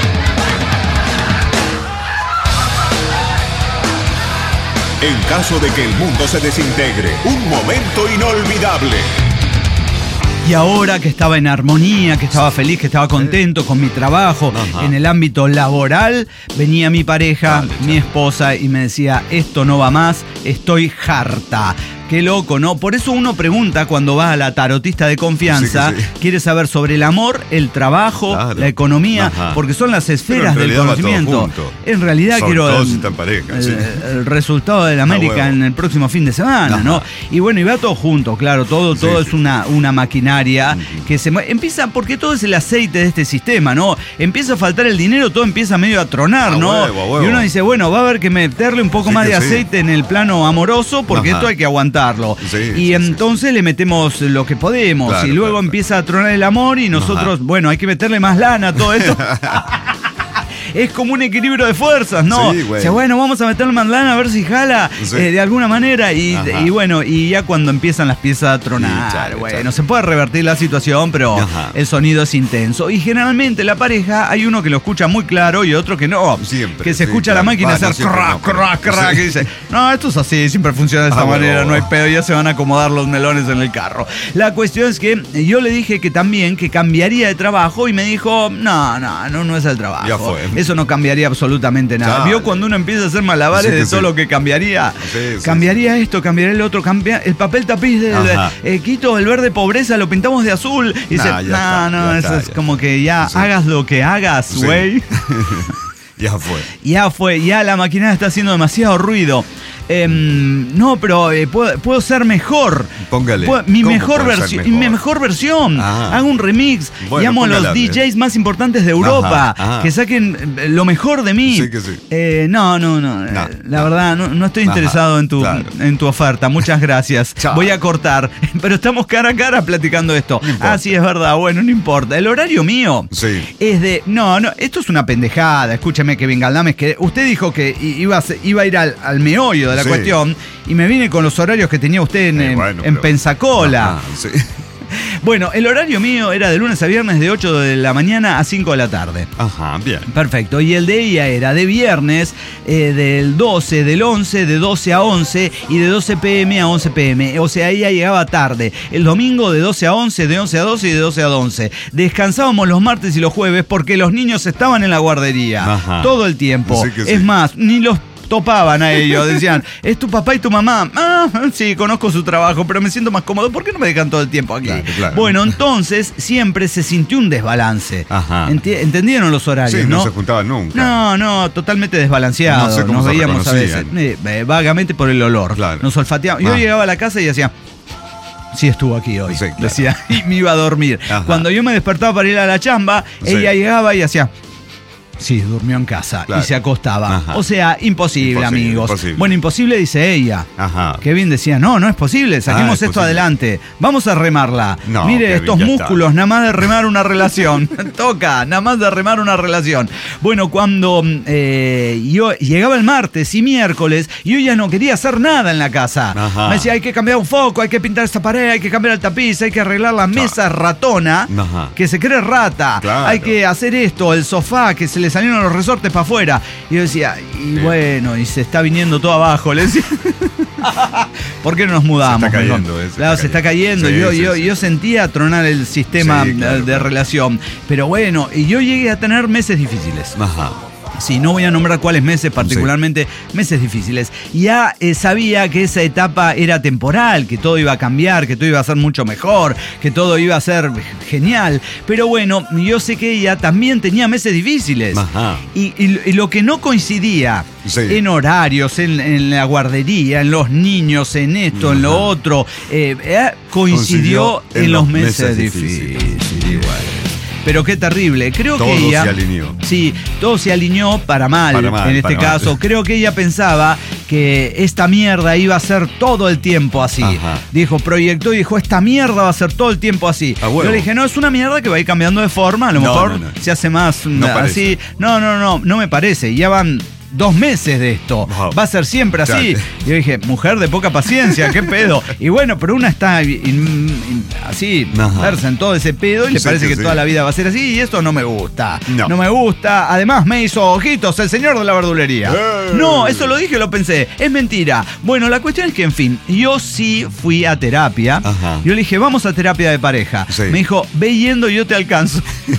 Speaker 1: En caso de que el mundo se desintegre, un momento inolvidable.
Speaker 2: Y ahora que estaba en armonía, que estaba feliz, que estaba contento con mi trabajo en el ámbito laboral, venía mi pareja, mi esposa, y me decía, esto no va más, estoy harta. Qué loco, ¿no? Por eso uno pregunta cuando va a la tarotista de confianza, quiere saber sobre el amor, el trabajo, la economía, porque son las esferas del conocimiento. En realidad quiero el resultado de la América en el próximo fin de semana, ¿no? Y bueno, y va todo junto, claro, todo es una maquinaria que se empieza, porque todo es el aceite de este sistema, ¿no? Empieza a faltar el dinero, todo empieza medio a tronar, ¿no? Y uno dice, bueno, va a haber que meterle un poco más de aceite en el plano amoroso, porque esto hay que aguantar. Y entonces le metemos lo que podemos, y luego empieza a tronar el amor y nosotros, bueno, hay que meterle más lana a todo esto. Es como un equilibrio de fuerzas, ¿no? Sí, güey. O sea, bueno, vamos a meterle más lana a ver si jala de alguna manera. Y bueno, y ya cuando empiezan las piezas a tronar, bueno, se puede revertir la situación, pero el sonido es intenso. Y generalmente la pareja, hay uno que lo escucha muy claro y otro que no. Siempre, que se escucha la máquina hacer crack, que dice, no, esto es así, siempre funciona de esta manera, no hay pedo, ya se van a acomodar los melones en el carro. La cuestión es que yo le dije que también que cambiaría de trabajo y me dijo, no es el trabajo. Ya fue. Eso no cambiaría absolutamente nada. ¿Vio cuando uno empieza a hacer malabares de todo lo que cambiaría? Cambiaría esto, cambiaría el otro, el papel tapiz quito el verde pobreza, lo pintamos de azul. Y dice, eso es como que ya hagas lo que hagas, güey. Ya fue, ya la maquinaria está haciendo demasiado ruido. No, pero puedo ser mejor.
Speaker 3: Póngale.
Speaker 2: Mi mejor versión. Hago un remix. Llamo a los DJs más importantes de Europa que saquen lo mejor de mí. No. La verdad, no estoy interesado en tu oferta. Muchas gracias. Voy a cortar. Pero estamos cara a cara platicando esto. Sí, es verdad. Bueno, no importa. El horario mío es de. No, esto es una pendejada. Escúchame, Kevin Galdames, que usted dijo que iba a ir al meollo de la cuestión, y me vine con los horarios que tenía usted en Pensacola. Bueno, el horario mío era de lunes a viernes de 8 de la mañana a 5 de la tarde. Bien. Perfecto. Y el de ella era de viernes del 12, del 11, de 12 a 11 y de 12 p.m. a 11 p.m. O sea, ella llegaba tarde. El domingo de 12 a 11, de 11 a 12 y de 12 a 11. Descansábamos los martes y los jueves porque los niños estaban en la guardería. Todo el tiempo. Es más, ni los topaban a ellos, decían, ¿es tu papá y tu mamá? Sí, conozco su trabajo, pero me siento más cómodo. ¿Por qué no me dejan todo el tiempo aquí? Claro. Bueno, entonces siempre se sintió un desbalance. ¿Entendieron los horarios?
Speaker 3: No se juntaban nunca.
Speaker 2: No, totalmente desbalanceado.
Speaker 3: No sé cómo
Speaker 2: nos veíamos a veces vagamente por el olor. Nos olfateábamos. Yo llegaba a la casa y decía, sí estuvo aquí hoy, decía, y me iba a dormir. Cuando yo me despertaba para ir a la chamba, ella llegaba y hacía, sí, durmió en casa y se acostaba. O sea, imposible, amigos. Bueno, imposible dice ella. Kevin decía, no es posible, saquemos esto adelante. Vamos a remarla. Mire, Kevin, estos músculos, nada más de remar una relación. Toca, nada más de remar una relación. Bueno, cuando yo llegaba el martes y miércoles, yo ya no quería hacer nada en la casa. Me decía, hay que cambiar un foco, hay que pintar esta pared, hay que cambiar el tapiz, hay que arreglar la mesa ratona, que se cree rata. Hay que hacer esto, el sofá, que se le salieron los resortes para afuera. Y yo decía, bueno, y se está viniendo todo abajo. Le decía, ¿por qué no nos mudamos?
Speaker 3: Se está cayendo.
Speaker 2: Claro, se está cayendo. Yo sentía tronar el sistema de relación. Pero bueno, y yo llegué a tener meses difíciles. Sí, no voy a nombrar cuáles meses, particularmente meses difíciles. Ya sabía que esa etapa era temporal, que todo iba a cambiar, que todo iba a ser mucho mejor, que todo iba a ser genial. Pero bueno, yo sé que ella también tenía meses difíciles. Y lo que no coincidía en horarios, en la guardería, en los niños, en esto, en lo otro, coincidió en los meses difíciles. Pero qué terrible. Creo que ella...
Speaker 3: Todo se alineó.
Speaker 2: Sí, todo se alineó para mal en este caso. Creo que ella pensaba que esta mierda iba a ser todo el tiempo así.
Speaker 3: Ajá.
Speaker 2: Proyectó y dijo, esta mierda va a ser todo el tiempo así. Yo le dije, no, es una mierda que va a ir cambiando de forma, a lo mejor se hace más así. No me parece. Ya van 2 meses de esto. Va a ser siempre así. Y yo dije, mujer de poca paciencia, qué pedo. Y bueno, pero una está así, versa en todo ese pedo y le parece que toda la vida va a ser así y esto no me gusta. No me gusta. Además me hizo ojitos el señor de la verdulería. No, eso lo dije, lo pensé. Es mentira. Bueno, la cuestión es que, en fin, yo sí fui a terapia. Yo le dije, vamos a terapia de pareja. Me dijo, ve yendo y yo te alcanzo.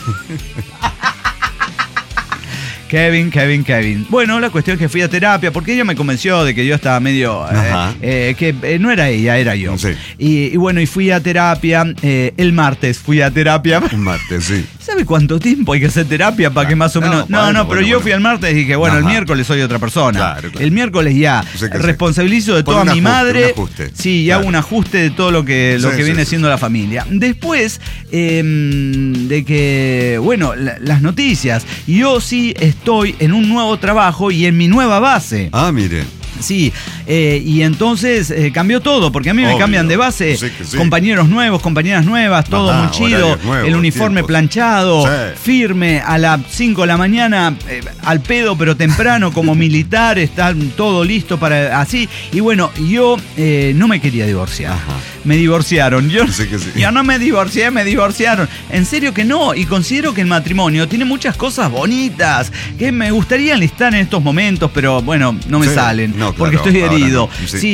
Speaker 2: Kevin. Bueno, la cuestión es que fui a terapia porque ella me convenció de que yo estaba medio... que no era ella, era yo. Sí. Y bueno, y fui a terapia. El martes fui a terapia.
Speaker 3: Un martes, sí.
Speaker 2: ¿Sabe cuánto tiempo hay que hacer terapia para que más o menos...? Pero yo fui al martes y dije, bueno, el miércoles soy otra persona. Claro. El miércoles ya responsabilizo de toda mi madre. Un ajuste. Sí, y hago un ajuste de todo lo que viene siendo la familia. Después de que, bueno, las noticias. Yo sí estoy en un nuevo trabajo y en mi nueva base.
Speaker 3: Ah, mire.
Speaker 2: Sí, y entonces cambió todo, porque a mí me cambian de base, compañeros nuevos, compañeras nuevas, todo muy chido, nuevos, el uniforme planchado, firme, a las 5 de la mañana, al pedo pero temprano, como militar, está todo listo para así. Y bueno, yo no me quería divorciar. Me divorciaron. Yo no me divorcié, me divorciaron. En serio que no, y considero que el matrimonio tiene muchas cosas bonitas que me gustaría enlistar en estos momentos, pero bueno, no me salen. No, porque estoy herido.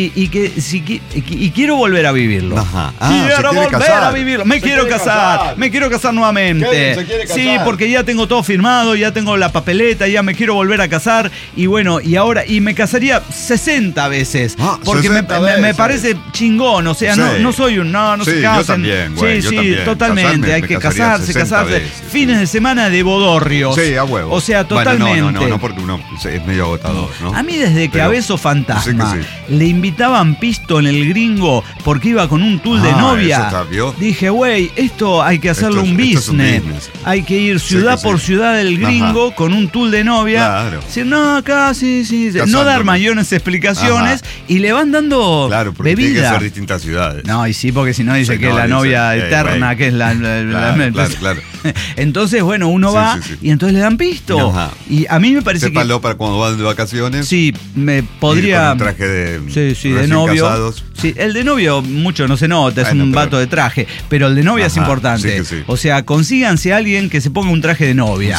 Speaker 2: Y quiero volver a vivirlo. Quiero volver a vivirlo. Me quiero casar nuevamente. Sí, porque ya tengo todo firmado, ya tengo la papeleta, ya me quiero volver a casar. Y bueno, y ahora, y me casaría 60 veces. Porque me parece chingón. O sea, no soy un no se casen.
Speaker 3: Yo también, güey,
Speaker 2: sí, totalmente. Hay que casarse. Fines de semana de bodorrios.
Speaker 3: Sí, a huevo.
Speaker 2: O sea, totalmente.
Speaker 3: Bueno, no, porque uno es medio agotador, ¿no?
Speaker 2: A mí desde que Abeso Fantasma le invitaban pisto en el Gringo porque iba con un tool de novia. Dije, güey, esto hay que hacerlo un business. Hay que ir ciudad por ciudad del Gringo con un tool de novia. Claro. Decir, no, acá sí. No dar mayores explicaciones y le van dando bebida.
Speaker 3: Tiene que ser distintas ciudades.
Speaker 2: No, y sí, porque si no dice que es la novia eterna, que es la...
Speaker 3: Claro.
Speaker 2: Entonces, bueno, uno va y entonces le dan pisto. Y a mí me parece
Speaker 3: Sépalo para cuando van de vacaciones.
Speaker 2: Sí, me podría...
Speaker 3: Con un traje de
Speaker 2: novio.
Speaker 3: Casados.
Speaker 2: Sí, el de novio mucho no se nota, es un vato de traje, pero el de novia es importante. O sea, consíganse a alguien que se ponga un traje de novia.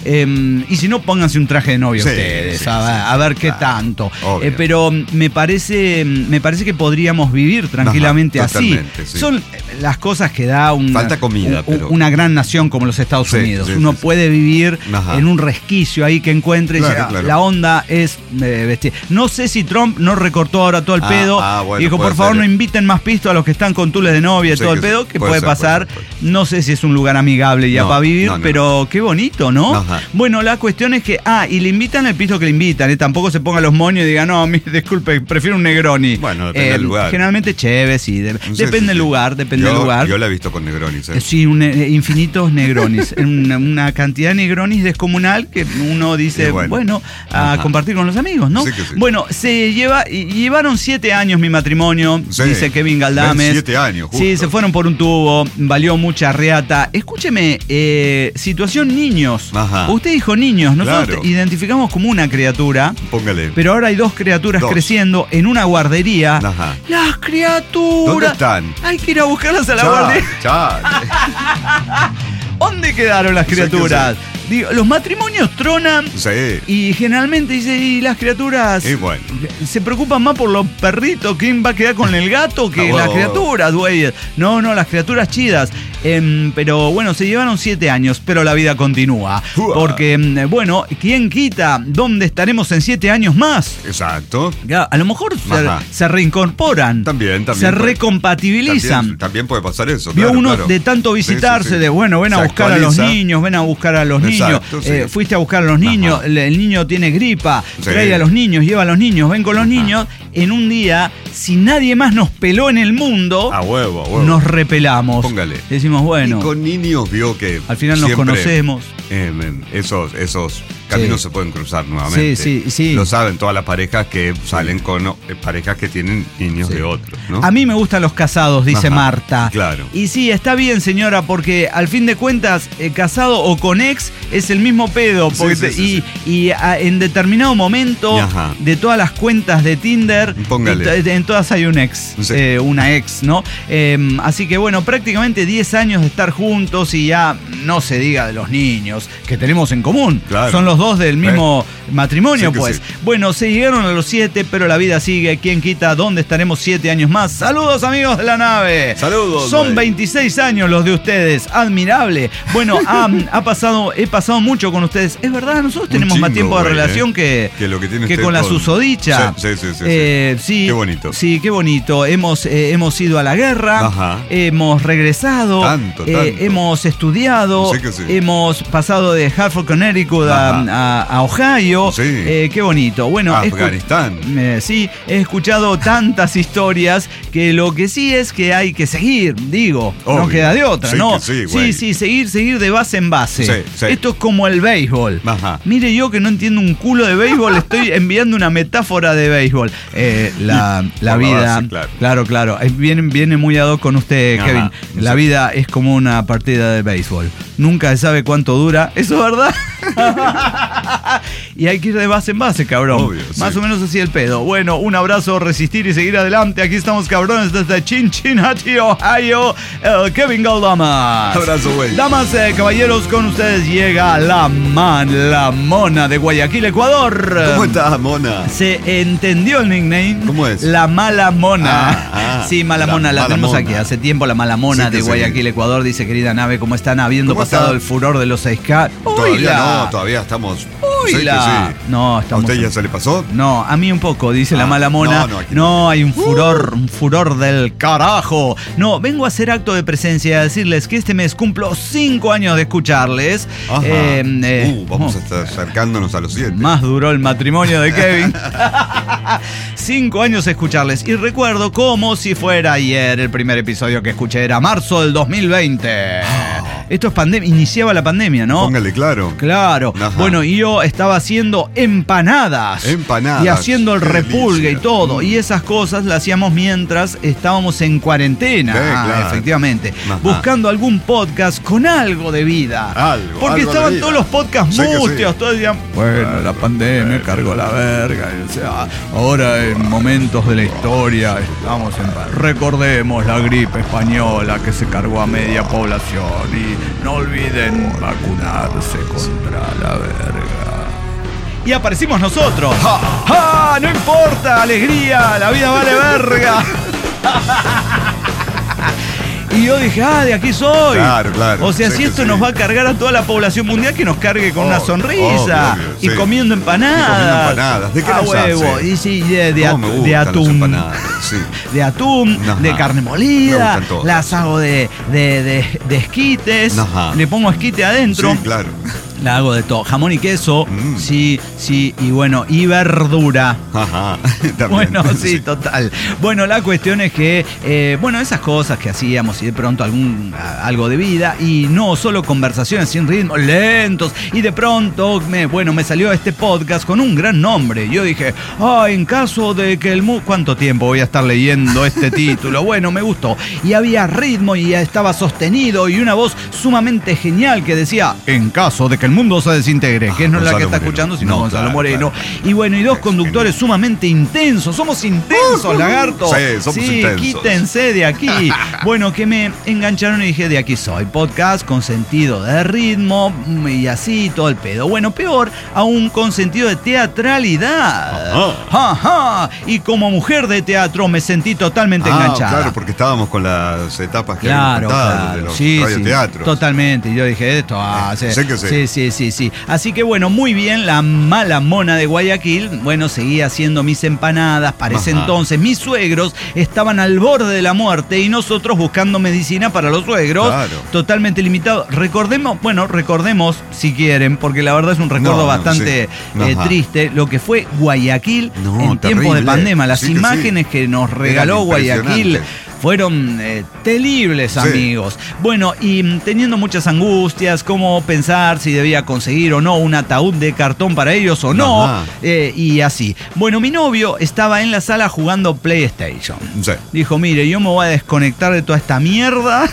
Speaker 2: Y si no, pónganse un traje de novia ustedes, a ver qué tanto. Pero me parece que podríamos vivir tranquilamente así. Son las cosas que da
Speaker 3: falta comida,
Speaker 2: una gran nación como los Estados Unidos. Uno puede vivir en un resquicio ahí que encuentre. La onda es vestir. No sé si Trump no recortó ahora todo el pedo y dijo, por favor, no inviten más pisto a los que están con tules de novia y todo el pedo, que puede pasar. No sé si es un lugar amigable ya para vivir, pero qué bonito, ¿no? Bueno, la cuestión es que, y le invitan el pisto que le invitan, tampoco se ponga los moños y diga, no, disculpe, prefiero un Negroni.
Speaker 3: Bueno, depende del lugar.
Speaker 2: Generalmente chévere, sí. Depende del lugar,
Speaker 3: Yo la he visto con Negronis.
Speaker 2: Sí, infinitos Negronis. una cantidad de Negronis descomunal que uno dice, bueno, a compartir con los amigos, ¿no? Bueno, llevaron 7 años mi matrimonio, dice Kevin Galdames.
Speaker 3: 7 años, justo.
Speaker 2: Sí, se fueron por un tubo, valió mucha reata. Escúcheme, situación niños. Usted dijo niños, nosotros identificamos como una criatura.
Speaker 3: Póngale.
Speaker 2: Pero ahora hay 2 criaturas creciendo en una guardería. ¡Las criaturas!
Speaker 3: ¿Dónde están?
Speaker 2: Hay que ir a buscarlas a la guardería. ¿Dónde quedaron las criaturas? Digo, los matrimonios tronan y generalmente dice, y las criaturas se preocupan más por los perritos, quién va a quedar con el gato que las criaturas, güey. No, las criaturas chidas. Pero bueno, se llevaron 7 años, pero la vida continúa. Porque, bueno, ¿quién quita dónde estaremos en 7 años más?
Speaker 3: Exacto.
Speaker 2: A lo mejor se reincorporan.
Speaker 3: También.
Speaker 2: Se recompatibilizan.
Speaker 3: También puede pasar eso.
Speaker 2: Vio uno de tanto visitarse, de bueno, ven a buscar a los niños, Exacto, fuiste a buscar a los niños, el niño tiene gripa, trae a los niños, lleva a los niños, ven con los niños. En un día, si nadie más nos peló en el mundo,
Speaker 3: a huevo.
Speaker 2: Nos repelamos.
Speaker 3: Póngale.
Speaker 2: Decimos, bueno.
Speaker 3: Y con niños vio que
Speaker 2: al final nos conocemos.
Speaker 3: Esos caminos se pueden cruzar nuevamente.
Speaker 2: Sí.
Speaker 3: Lo saben todas las parejas que salen con parejas que tienen niños de otros, ¿no?
Speaker 2: A mí me gustan los casados, dice Marta.
Speaker 3: Claro.
Speaker 2: Y sí, está bien, señora, porque al fin de cuentas, casado o con ex es el mismo pedo. Porque en determinado momento de todas las cuentas de Tinder, en todas hay un ex, una ex, ¿no? Así que bueno, prácticamente 10 años de estar juntos y ya no se diga de los niños que tenemos en común. Claro. Son los dos del mismo matrimonio, pues. Sí. Bueno, se llegaron a los 7, pero la vida sigue. ¿Quién quita dónde estaremos 7 años más? Saludos, amigos de la nave.
Speaker 3: Saludos.
Speaker 2: Son 26 años los de ustedes. Admirable. Bueno, he pasado mucho con ustedes. Es verdad, nosotros tenemos más tiempo de relación que con la susodicha.
Speaker 3: Sí. Qué bonito.
Speaker 2: Sí, qué bonito. Hemos ido a la guerra. Hemos regresado.
Speaker 3: Tanto.
Speaker 2: Hemos estudiado. Hemos pasado de Hartford, Connecticut a Ohio.
Speaker 3: Sí.
Speaker 2: Qué bonito. Bueno,
Speaker 3: Afganistán.
Speaker 2: Sí, he escuchado tantas historias que lo que sí es que hay que seguir, digo. Obvio. No queda de otra, ¿no? Sí, seguir de base en base. Sí. Esto es como el béisbol. Mire, yo que no entiendo un culo de béisbol, estoy enviando una metáfora de béisbol. La vida, base, claro. Viene muy ad hoc con usted, Kevin. La vida es como una partida de béisbol. Nunca se sabe cuánto dura. ¿Eso es verdad? Y hay que ir de base en base, cabrón.
Speaker 3: Obvio,
Speaker 2: más o menos así el pedo. Bueno, un abrazo, resistir y seguir adelante. Aquí estamos, cabrones, desde Cincinnati, Ohio. Kevin Galdamas.
Speaker 3: Abrazo, güey.
Speaker 2: Damas, caballeros, con ustedes llega la mona de Guayaquil, Ecuador.
Speaker 3: ¿Cómo estás, mona?
Speaker 2: ¿Se entendió el nickname?
Speaker 3: ¿Cómo es?
Speaker 2: La mala mona. Sí, mala mona, la tenemos mona. Aquí. Hace tiempo la mala mona de Guayaquil, Ecuador. Dice, querida nave, ¿cómo están? Habiendo pasado el furor de los 6K.
Speaker 3: Todavía estamos.
Speaker 2: No, estamos.
Speaker 3: ¿A usted ya se le pasó?
Speaker 2: No, a mí un poco, dice la mala mona. No, hay un furor del carajo. No, vengo a hacer acto de presencia y a decirles que este mes cumplo 5 años de escucharles.
Speaker 3: Vamos a estar acercándonos a los 7.
Speaker 2: Más duró el matrimonio de Kevin. 5 años de escucharles. Y recuerdo como si fuera ayer el primer episodio que escuché. Era marzo del 2020. Esto es pandemia, iniciaba la pandemia, ¿no?
Speaker 3: Póngale claro.
Speaker 2: Claro. Bueno, y yo estaba haciendo empanadas. Y haciendo el repulgue y todo. Y esas cosas las hacíamos mientras estábamos en cuarentena.
Speaker 3: Claro.
Speaker 2: Efectivamente. Buscando algún podcast con algo de vida. Porque estaban todos los podcasts mustios. Todos decían, bueno, la pandemia cargó la verga. O sea, ahora en momentos de la historia estamos en... Recordemos la gripe española que se cargó a media población. Y no olviden vacunarse contra la verga. Y aparecimos nosotros. ¡Ja! No importa, alegría, la vida vale verga. Y yo dije, de aquí soy.
Speaker 3: Claro.
Speaker 2: O sea, si esto nos va a cargar a toda la población mundial, que nos cargue con una sonrisa. Y comiendo empanadas.
Speaker 3: ¿De qué las
Speaker 2: huevo?
Speaker 3: hace?
Speaker 2: Y sí, de atún. De atún, de carne molida. Las hago de esquites. Le pongo esquite adentro.
Speaker 3: Sí, claro.
Speaker 2: La hago de todo. Jamón y queso. Sí. Y bueno, y verdura.
Speaker 3: También.
Speaker 2: Bueno, sí, total. Bueno, la cuestión es que, esas cosas que hacíamos y de pronto algo de vida y no solo conversaciones sin ritmo, lentos. Y de pronto, me salió este podcast con un gran nombre. Yo dije, en caso de que ¿cuánto tiempo voy a estar leyendo este título? Bueno, me gustó. Y había ritmo y estaba sostenido y una voz sumamente genial que decía, en caso de que el mundo se desintegre, que no es la que está escuchando, sino Gonzalo Moreno. Y bueno, y dos conductores sumamente intensos. Somos intensos, lagarto.
Speaker 3: Sí, somos intensos.
Speaker 2: Quítense de aquí. Bueno, que me engancharon y dije, de aquí soy. Podcast con sentido de ritmo y así, todo el pedo. Bueno, peor aún con sentido de teatralidad. Y como mujer de teatro me sentí totalmente enganchada.
Speaker 3: Claro, porque estábamos con las etapas que habíamos contado de los radioteatros.
Speaker 2: Totalmente. Y yo dije, esto
Speaker 3: sé que sí.
Speaker 2: Sí. Así que bueno, muy bien, la mala mona de Guayaquil, bueno, seguía haciendo mis empanadas. Para ese entonces mis suegros estaban al borde de la muerte y nosotros buscando medicina para los suegros. Claro. Totalmente limitado. Recordemos si quieren, porque la verdad es un recuerdo bastante triste, lo que fue Guayaquil en tiempos de pandemia. Las imágenes que nos regaló Guayaquil fueron terribles amigos. Bueno, y teniendo muchas angustias, cómo pensar si debía conseguir o no un ataúd de cartón para ellos o no, y así. Bueno, mi novio estaba en la sala jugando PlayStation.
Speaker 3: Sí.
Speaker 2: Dijo, mire, yo me voy a desconectar de toda esta mierda.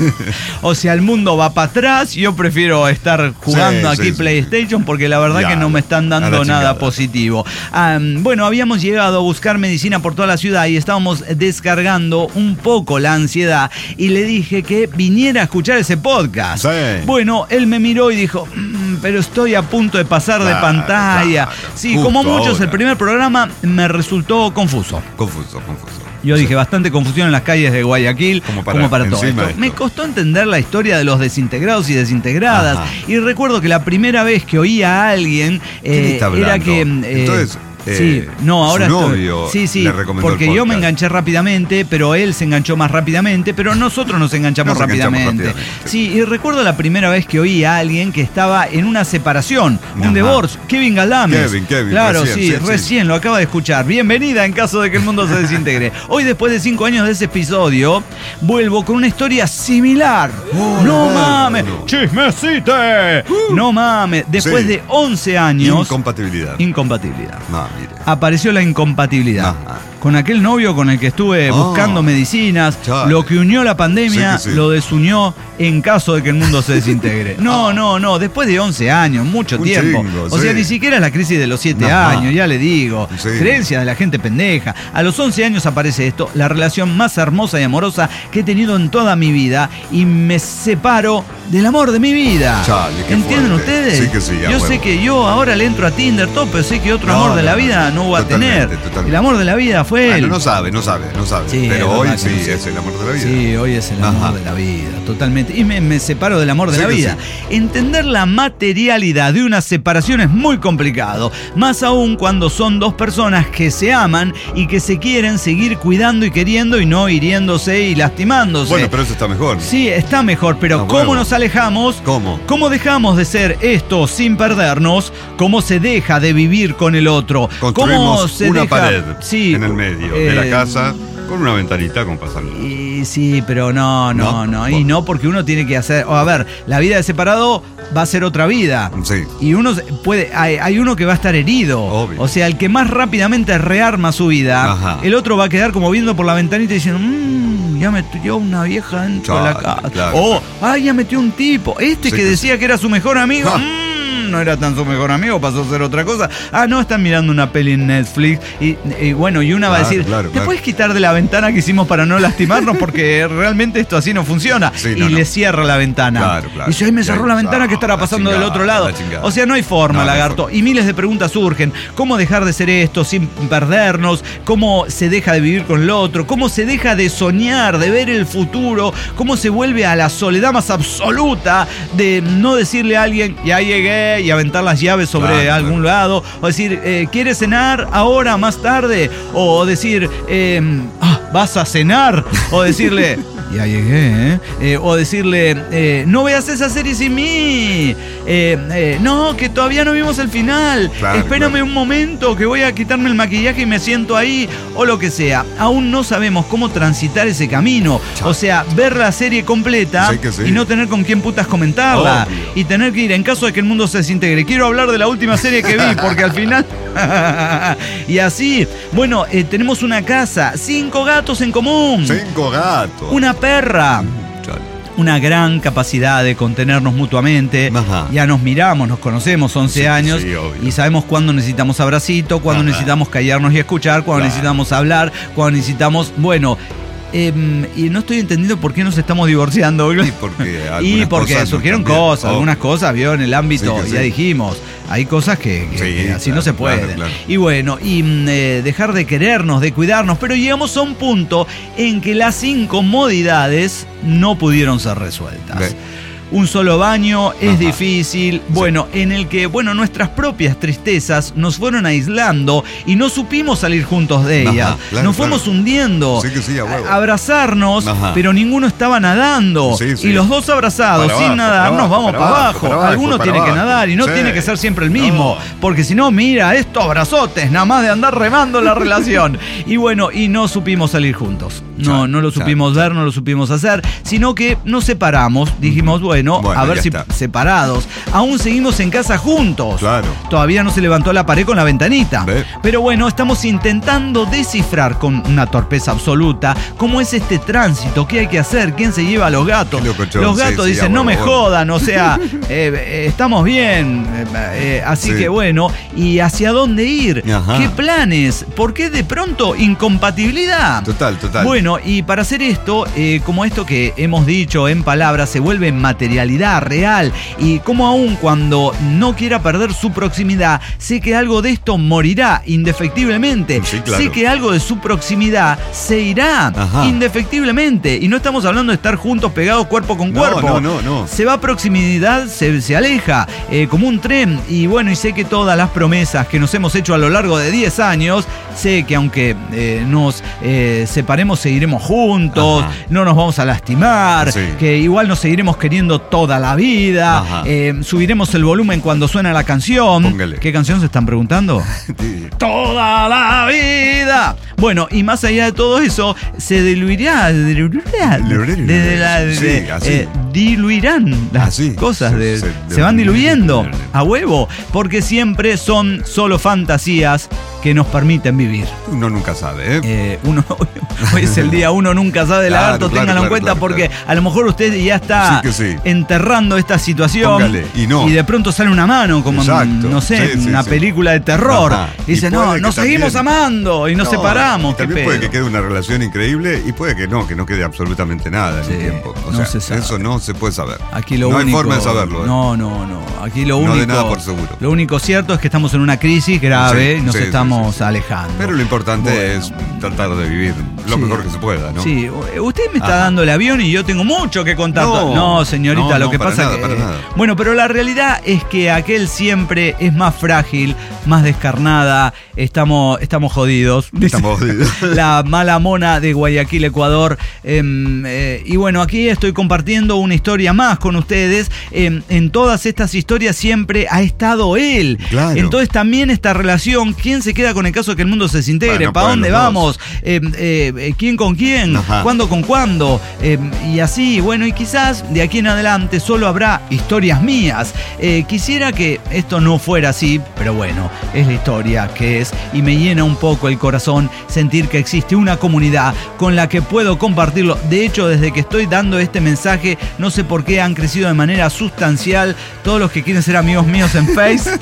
Speaker 2: O sea, el mundo va para atrás. Yo prefiero estar jugando aquí PlayStation porque la verdad que no me están dando nada positivo. Bueno, habíamos llegado a buscar medicina por toda la ciudad y estábamos descargando un poco la ansiedad y le dije que viniera a escuchar ese podcast. Sí. Bueno, él me miró y dijo, pero estoy a punto de pasar de pantalla. Sí, justo como muchos, ahora. El primer programa me resultó confuso. Confuso. Yo dije, bastante confusión en las calles de Guayaquil, como para todo esto. Me costó entender la historia de los desintegrados y desintegradas. Ajá. Y recuerdo que la primera vez que oí a alguien era que...
Speaker 3: Entonces...
Speaker 2: Sí, no, ahora
Speaker 3: su novio le recomendó
Speaker 2: porque
Speaker 3: el podcast.
Speaker 2: Yo me enganché rápidamente, pero él se enganchó más rápidamente, pero nosotros nos enganchamos rápidamente. Sí, y recuerdo la primera vez que oí a alguien que estaba en una separación, un divorcio, Kevin Galdames. Kevin. Claro, recién lo acaba de escuchar. Bienvenida en caso de que el mundo se desintegre. Hoy, después de 5 años de ese episodio, vuelvo con una historia similar. No mames, chismecite. No mames, después de 11 años. Incompatibilidad. No. Apareció la incompatibilidad. Con aquel novio con el que estuve buscando medicinas, lo que unió la pandemia, lo desunió en caso de que el mundo se desintegre. No, después de 11 años, mucho tiempo. O sea, ni siquiera es la crisis de los 7 años, ya le digo. Creencia de la gente pendeja. A los 11 años aparece esto, la relación más hermosa y amorosa que he tenido en toda mi vida, y me separo del amor de mi vida. ¿Entienden ustedes?
Speaker 3: Sí que sí.
Speaker 2: Yo sé que yo ahora le entro a Tinder, todo, pero sé que otro amor de la vida no voy a tener. El amor de la vida fue él.
Speaker 3: No sabe. Sí, pero hoy sí es el amor de la vida.
Speaker 2: Sí, hoy es el amor de la vida, totalmente. Y me separo del amor de la vida. Entender la materialidad de una separación es muy complicado. Más aún cuando son dos personas que se aman y que se quieren seguir cuidando y queriendo y no hiriéndose y lastimándose.
Speaker 3: Bueno, pero eso está mejor.
Speaker 2: Sí, está mejor, pero ¿cómo nos alejamos? ¿Cómo dejamos de ser esto sin perdernos? ¿Cómo se deja de vivir con el otro?
Speaker 3: Construimos una pared en el medio de la casa con una ventanita como pasar.
Speaker 2: Sí, pero no. Y no, porque uno tiene que hacer... a ver, la vida de separado va a ser otra vida. Sí. Y uno hay uno que va a estar herido. Obvio. O sea, el que más rápidamente rearma su vida, el otro va a quedar como viendo por la ventanita y diciendo... ya metió una vieja dentro de la casa. Ya metió un tipo. Que decía que era su mejor amigo. No era tan su mejor amigo, pasó a ser otra cosa. No, están mirando una peli en Netflix. Y bueno, y una va a decir, ¿te puedes quitar de la ventana que hicimos para no lastimarnos? Porque realmente esto así no funciona. Le cierra la ventana. Y dice, me cerró la ventana, ¿qué estará pasando del otro lado? O sea, no hay forma, lagarto. Y miles de preguntas surgen. ¿Cómo dejar de ser esto sin perdernos? ¿Cómo se deja de vivir con el otro? ¿Cómo se deja de soñar, de ver el futuro? ¿Cómo se vuelve a la soledad más absoluta de no decirle a alguien, ya llegué, y aventar las llaves sobre algún lado, o decir, ¿quieres cenar ahora, más tarde? O decir, ¿vas a cenar? O decirle, ya llegué, o decirle, no veas esa serie sin mí, no, que todavía no vimos el final, espérame un momento, que voy a quitarme el maquillaje y me siento ahí, o lo que sea. Aún no sabemos cómo transitar ese camino. O sea, ver la serie completa y no tener con quién putas comentarla, y tener que ir, en caso de que el mundo se desintegre, quiero hablar de la última serie que vi, porque al final y así, bueno, tenemos una casa, 5 gatos en común,
Speaker 3: 5 gatos,
Speaker 2: una perra, una gran capacidad de contenernos mutuamente. Ya nos miramos, nos conocemos 11 años y sabemos cuándo necesitamos abracito, cuándo necesitamos callarnos y escuchar, cuándo necesitamos hablar, cuándo necesitamos, bueno... y no estoy entendiendo por qué nos estamos divorciando. Porque surgieron cosas, algunas cosas, vio, en el ámbito, ya dijimos, hay cosas que así no se pueden. Y bueno, dejar de querernos, de cuidarnos, pero llegamos a un punto en que las incomodidades no pudieron ser resueltas. un solo baño, es difícil, bueno, en el que, bueno, nuestras propias tristezas nos fueron aislando y no supimos salir juntos de ellas.
Speaker 3: Claro,
Speaker 2: nos fuimos hundiendo, abrazarnos, pero ninguno estaba nadando. Y los dos abrazados, sin nadar, nos vamos para abajo. Alguno tiene que nadar y no tiene que ser siempre el mismo, porque si no, mira, estos abrazotes, nada más de andar remando la relación. Y bueno, y no supimos salir juntos. No lo supimos ver, no lo supimos hacer, sino que nos separamos. Dijimos, bueno, a ver si separados. Aún seguimos en casa juntos.
Speaker 3: Claro.
Speaker 2: Todavía no se levantó la pared con la ventanita. Pero bueno, estamos intentando descifrar con una torpeza absoluta cómo es este tránsito, qué hay que hacer, quién se lleva a los gatos. Los gatos dicen, no me jodan, o sea, estamos bien. Así que bueno, ¿y hacia dónde ir? ¿Qué planes? ¿Por qué de pronto incompatibilidad?
Speaker 3: Total.
Speaker 2: Bueno, y para hacer esto, como esto que hemos dicho en palabras, se vuelve materialidad real, y como aún cuando no quiera perder su proximidad, sé que algo de esto morirá indefectiblemente. Sé que algo de su proximidad se irá indefectiblemente, y no estamos hablando de estar juntos, pegados cuerpo con cuerpo.
Speaker 3: No.
Speaker 2: Se va proximidad, se aleja, como un tren, y bueno, y sé que todas las promesas que nos hemos hecho a lo largo de 10 años, sé que aunque nos separemos, seguiremos juntos, no nos vamos a lastimar, que igual nos seguiremos queriendo toda la vida, subiremos el volumen cuando suena la canción.
Speaker 3: Póngale.
Speaker 2: ¿Qué canción se están preguntando? ¡Toda la vida! Bueno, y más allá de todo eso, se diluirán las cosas, se van diluyendo a huevo, porque siempre son solo fantasías que nos permiten vivir.
Speaker 3: Uno nunca sabe,
Speaker 2: Hoy es el día uno nunca sabe, lagarto, ténganlo en cuenta, porque a lo mejor usted ya está enterrando esta situación.
Speaker 3: Póngale,
Speaker 2: y de pronto sale una mano, como no sé, una película de terror. Dice, no, nos seguimos amando y nos separamos.
Speaker 3: También puede que quede una relación increíble, y puede que no quede absolutamente nada en el tiempo. O sea, eso no se puede saber.
Speaker 2: Aquí lo
Speaker 3: no
Speaker 2: único,
Speaker 3: hay forma de saberlo.
Speaker 2: No. Aquí lo único.
Speaker 3: No de nada por seguro.
Speaker 2: Lo único cierto es que estamos en una crisis grave y nos estamos alejando.
Speaker 3: Pero lo importante es tratar de vivir lo mejor que se pueda, ¿no?
Speaker 2: Sí, usted me está dando el avión y yo tengo mucho que contar. No, señorita, lo que pasa es que... Bueno, pero la realidad es que aquel siempre es más frágil, más descarnada. Estamos jodidos.
Speaker 3: Estamos jodidos.
Speaker 2: La mala mona de Guayaquil, Ecuador. Y bueno, aquí estoy compartiendo una historia más con ustedes. En todas estas historias siempre ha estado él.
Speaker 3: Claro.
Speaker 2: Entonces también esta relación, ¿quién se queda con el caso de que el mundo se desintegre? ¿Para dónde vamos? ¿Quién con quién? ¿Cuándo con cuándo? Y así, bueno, y quizás de aquí en adelante solo habrá historias mías. Quisiera que esto no fuera así, pero bueno, es la historia que es, y me llena un poco el corazón sentir que existe una comunidad con la que puedo compartirlo. De hecho, desde que estoy dando este mensaje, no sé por qué han crecido de manera sustancial todos los que quieren ser amigos míos en Face.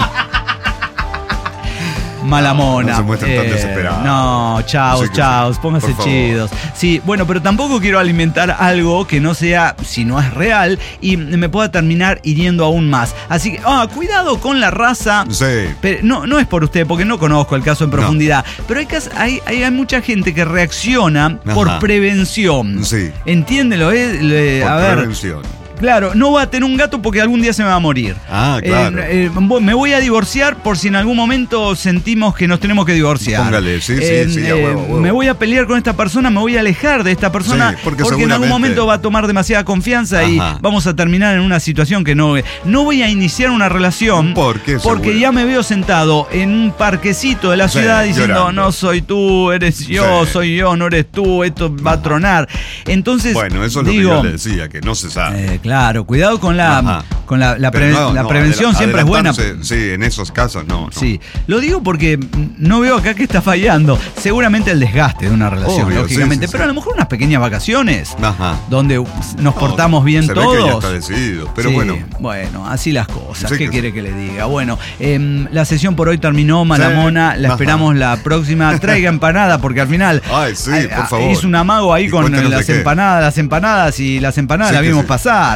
Speaker 2: Mala mona.
Speaker 3: No se muestran tan desesperados.
Speaker 2: No, chaos, pónganse chidos. Sí, bueno, pero tampoco quiero alimentar algo que no sea, si no es real, y me pueda terminar hiriendo aún más. Así que, cuidado con la raza.
Speaker 3: Sí.
Speaker 2: Pero no es por usted, porque no conozco el caso en profundidad. Pero hay mucha gente que reacciona por prevención.
Speaker 3: Sí.
Speaker 2: Entiéndelo,
Speaker 3: por prevención.
Speaker 2: Claro, no voy a tener un gato porque algún día se me va a morir.
Speaker 3: Claro.
Speaker 2: Me voy a divorciar por si en algún momento sentimos que nos tenemos que divorciar.
Speaker 3: Póngale, sí, a huevo.
Speaker 2: Me voy a pelear con esta persona, me voy a alejar de esta persona, porque en algún momento va a tomar demasiada confianza y vamos a terminar en una situación que no voy a iniciar una relación. Porque ya me veo sentado en un parquecito de la ciudad diciendo, llorando. No soy tú, eres yo, soy yo, no eres tú, esto va a tronar. Entonces,
Speaker 3: bueno, eso es lo que yo le decía, que no se sabe.
Speaker 2: Claro, cuidado con la prevención, siempre es buena.
Speaker 3: Sí, en esos casos no.
Speaker 2: Sí, lo digo porque no veo acá que está fallando. Seguramente el desgaste de una relación, lógicamente, pero a lo mejor unas pequeñas vacaciones donde nos portamos bien
Speaker 3: se
Speaker 2: todos.
Speaker 3: Ve que ya está decidido, pero
Speaker 2: bueno, así las cosas. ¿Qué quiere que le diga? Bueno, la sesión por hoy terminó, Malamona. La esperamos la próxima. Traiga empanada, porque al final
Speaker 3: por favor.
Speaker 2: hizo un amago ahí con las empanadas, y las empanadas las vimos pasar.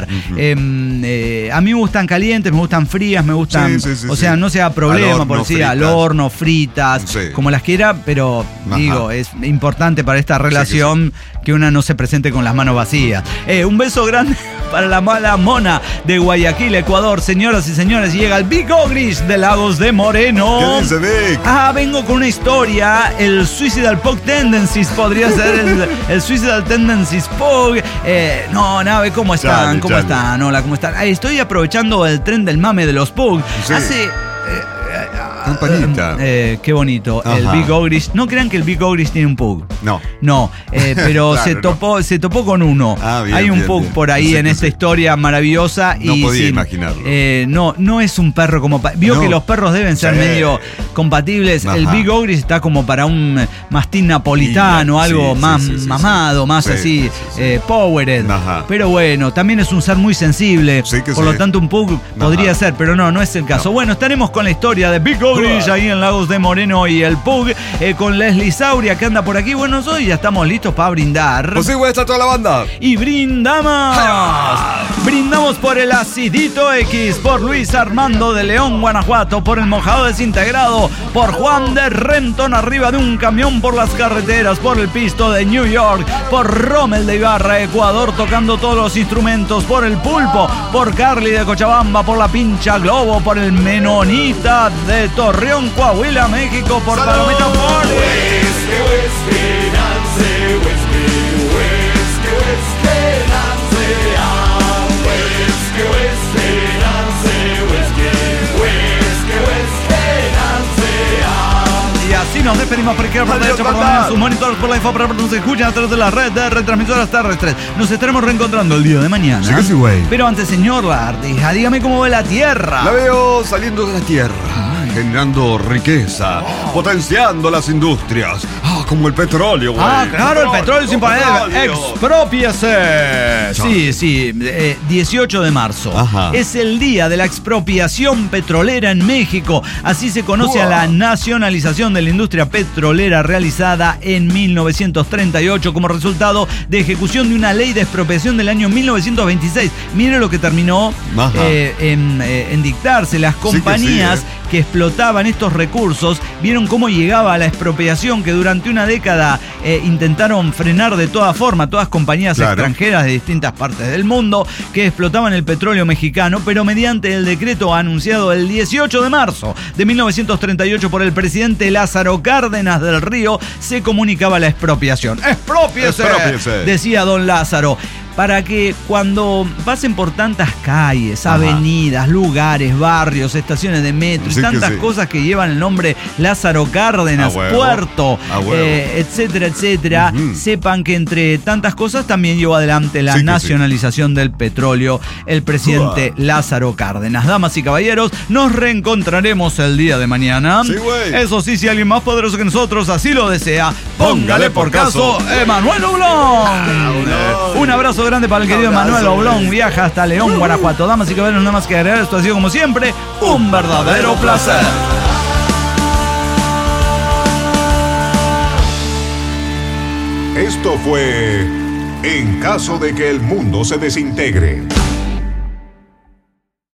Speaker 2: lugar. A mí me gustan calientes, me gustan frías, me gustan... o sea, no sea problema, por decir, al horno, fritas, como las quiera, pero digo, es importante para esta relación que una no se presente con las manos vacías. Un beso grande para la mala mona de Guayaquil, Ecuador. Señoras y señores, llega el Big Ogrish de Lagos de Moreno.
Speaker 3: ¿Qué dice Vic?
Speaker 2: Vengo con una historia. El Suicidal Pug Tendencies podría ser el Suicidal Tendencies Pug. Nave, ¿cómo están? ¿Cómo están? Hola, ¿cómo están? Estoy aprovechando el tren del mame de los Pug. Hace...
Speaker 3: campanita.
Speaker 2: Qué bonito. El Big Ogrish. No crean que el Big Ogrish tiene un Pug. No, pero claro, se topó con uno. Hay un Pug por ahí en esta historia maravillosa.
Speaker 3: No podía imaginarlo.
Speaker 2: No es un perro como... Vio que los perros deben ser medio compatibles. El Big Ogrish está como para un mastín napolitano, algo más mamado, más así, powered. Pero bueno, también es un ser muy sensible. Por lo tanto, un Pug podría ser, pero no es el caso. Bueno, estaremos con la historia de Big Ogrish ahí en Lagos de Moreno y el Pug, con Leslie Sauria que anda por aquí. Bueno, hoy ya estamos listos para brindar.
Speaker 3: Pues sí, güey, está toda la banda.
Speaker 2: Y brindamos. Brindamos por el Acidito X, por Luis Armando de León, Guanajuato, por el Mojado Desintegrado, por Juan de Renton arriba de un camión por las carreteras, por el Pisto de New York, por Rommel de Ibarra, Ecuador, tocando todos los instrumentos, por el Pulpo, por Carly de Cochabamba, por la Pincha Globo, por el Menonita de Torreón, Coahuila, México, por Palomita Y así nos despedimos por izquierda, por derecha, por en sus monitores, por la info, para que nos escuchen a través de la red de retransmisoras terrestres. Nos estaremos reencontrando el día de mañana.
Speaker 3: Sí que sí, güey.
Speaker 2: Pero antes, señor Lardija, dígame cómo ve la Tierra.
Speaker 3: La veo saliendo de la Tierra, generando riqueza, potenciando las industrias. Como el petróleo, güey.
Speaker 2: Claro, el petróleo sin parar. ¡Expropiese! Sí, 18 de marzo. Es el día de la expropiación petrolera en México. Así se conoce a la nacionalización de la industria petrolera realizada en 1938 como resultado de ejecución de una ley de expropiación del año 1926. Mire lo que terminó en dictarse. Las compañías que explotaban estos recursos vieron cómo llegaba a la expropiación que durante una década intentaron frenar de toda forma todas compañías extranjeras de distintas partes del mundo que explotaban el petróleo mexicano, pero mediante el decreto anunciado el 18 de marzo de 1938 por el presidente Lázaro Cárdenas del Río se comunicaba la expropiación. ¡Exprópiese! Decía don Lázaro. Para que cuando pasen por tantas calles, avenidas, lugares, barrios, estaciones de metro y tantas cosas que llevan el nombre Lázaro Cárdenas, puerto, etcétera, etcétera, sepan que entre tantas cosas también llevó adelante la nacionalización del petróleo el presidente Lázaro Cárdenas. Damas y caballeros, nos reencontraremos el día de mañana. Eso sí, si alguien más poderoso que nosotros así lo desea, póngale por caso Emanuel Oblón. Un abrazo grande para el querido Manuel Oblón. Viaja hasta León, Guanajuato. Damas y caballeros, nada más que agregar. Esto ha sido como siempre un verdadero placer.
Speaker 1: Esto fue En caso de que el mundo se desintegre.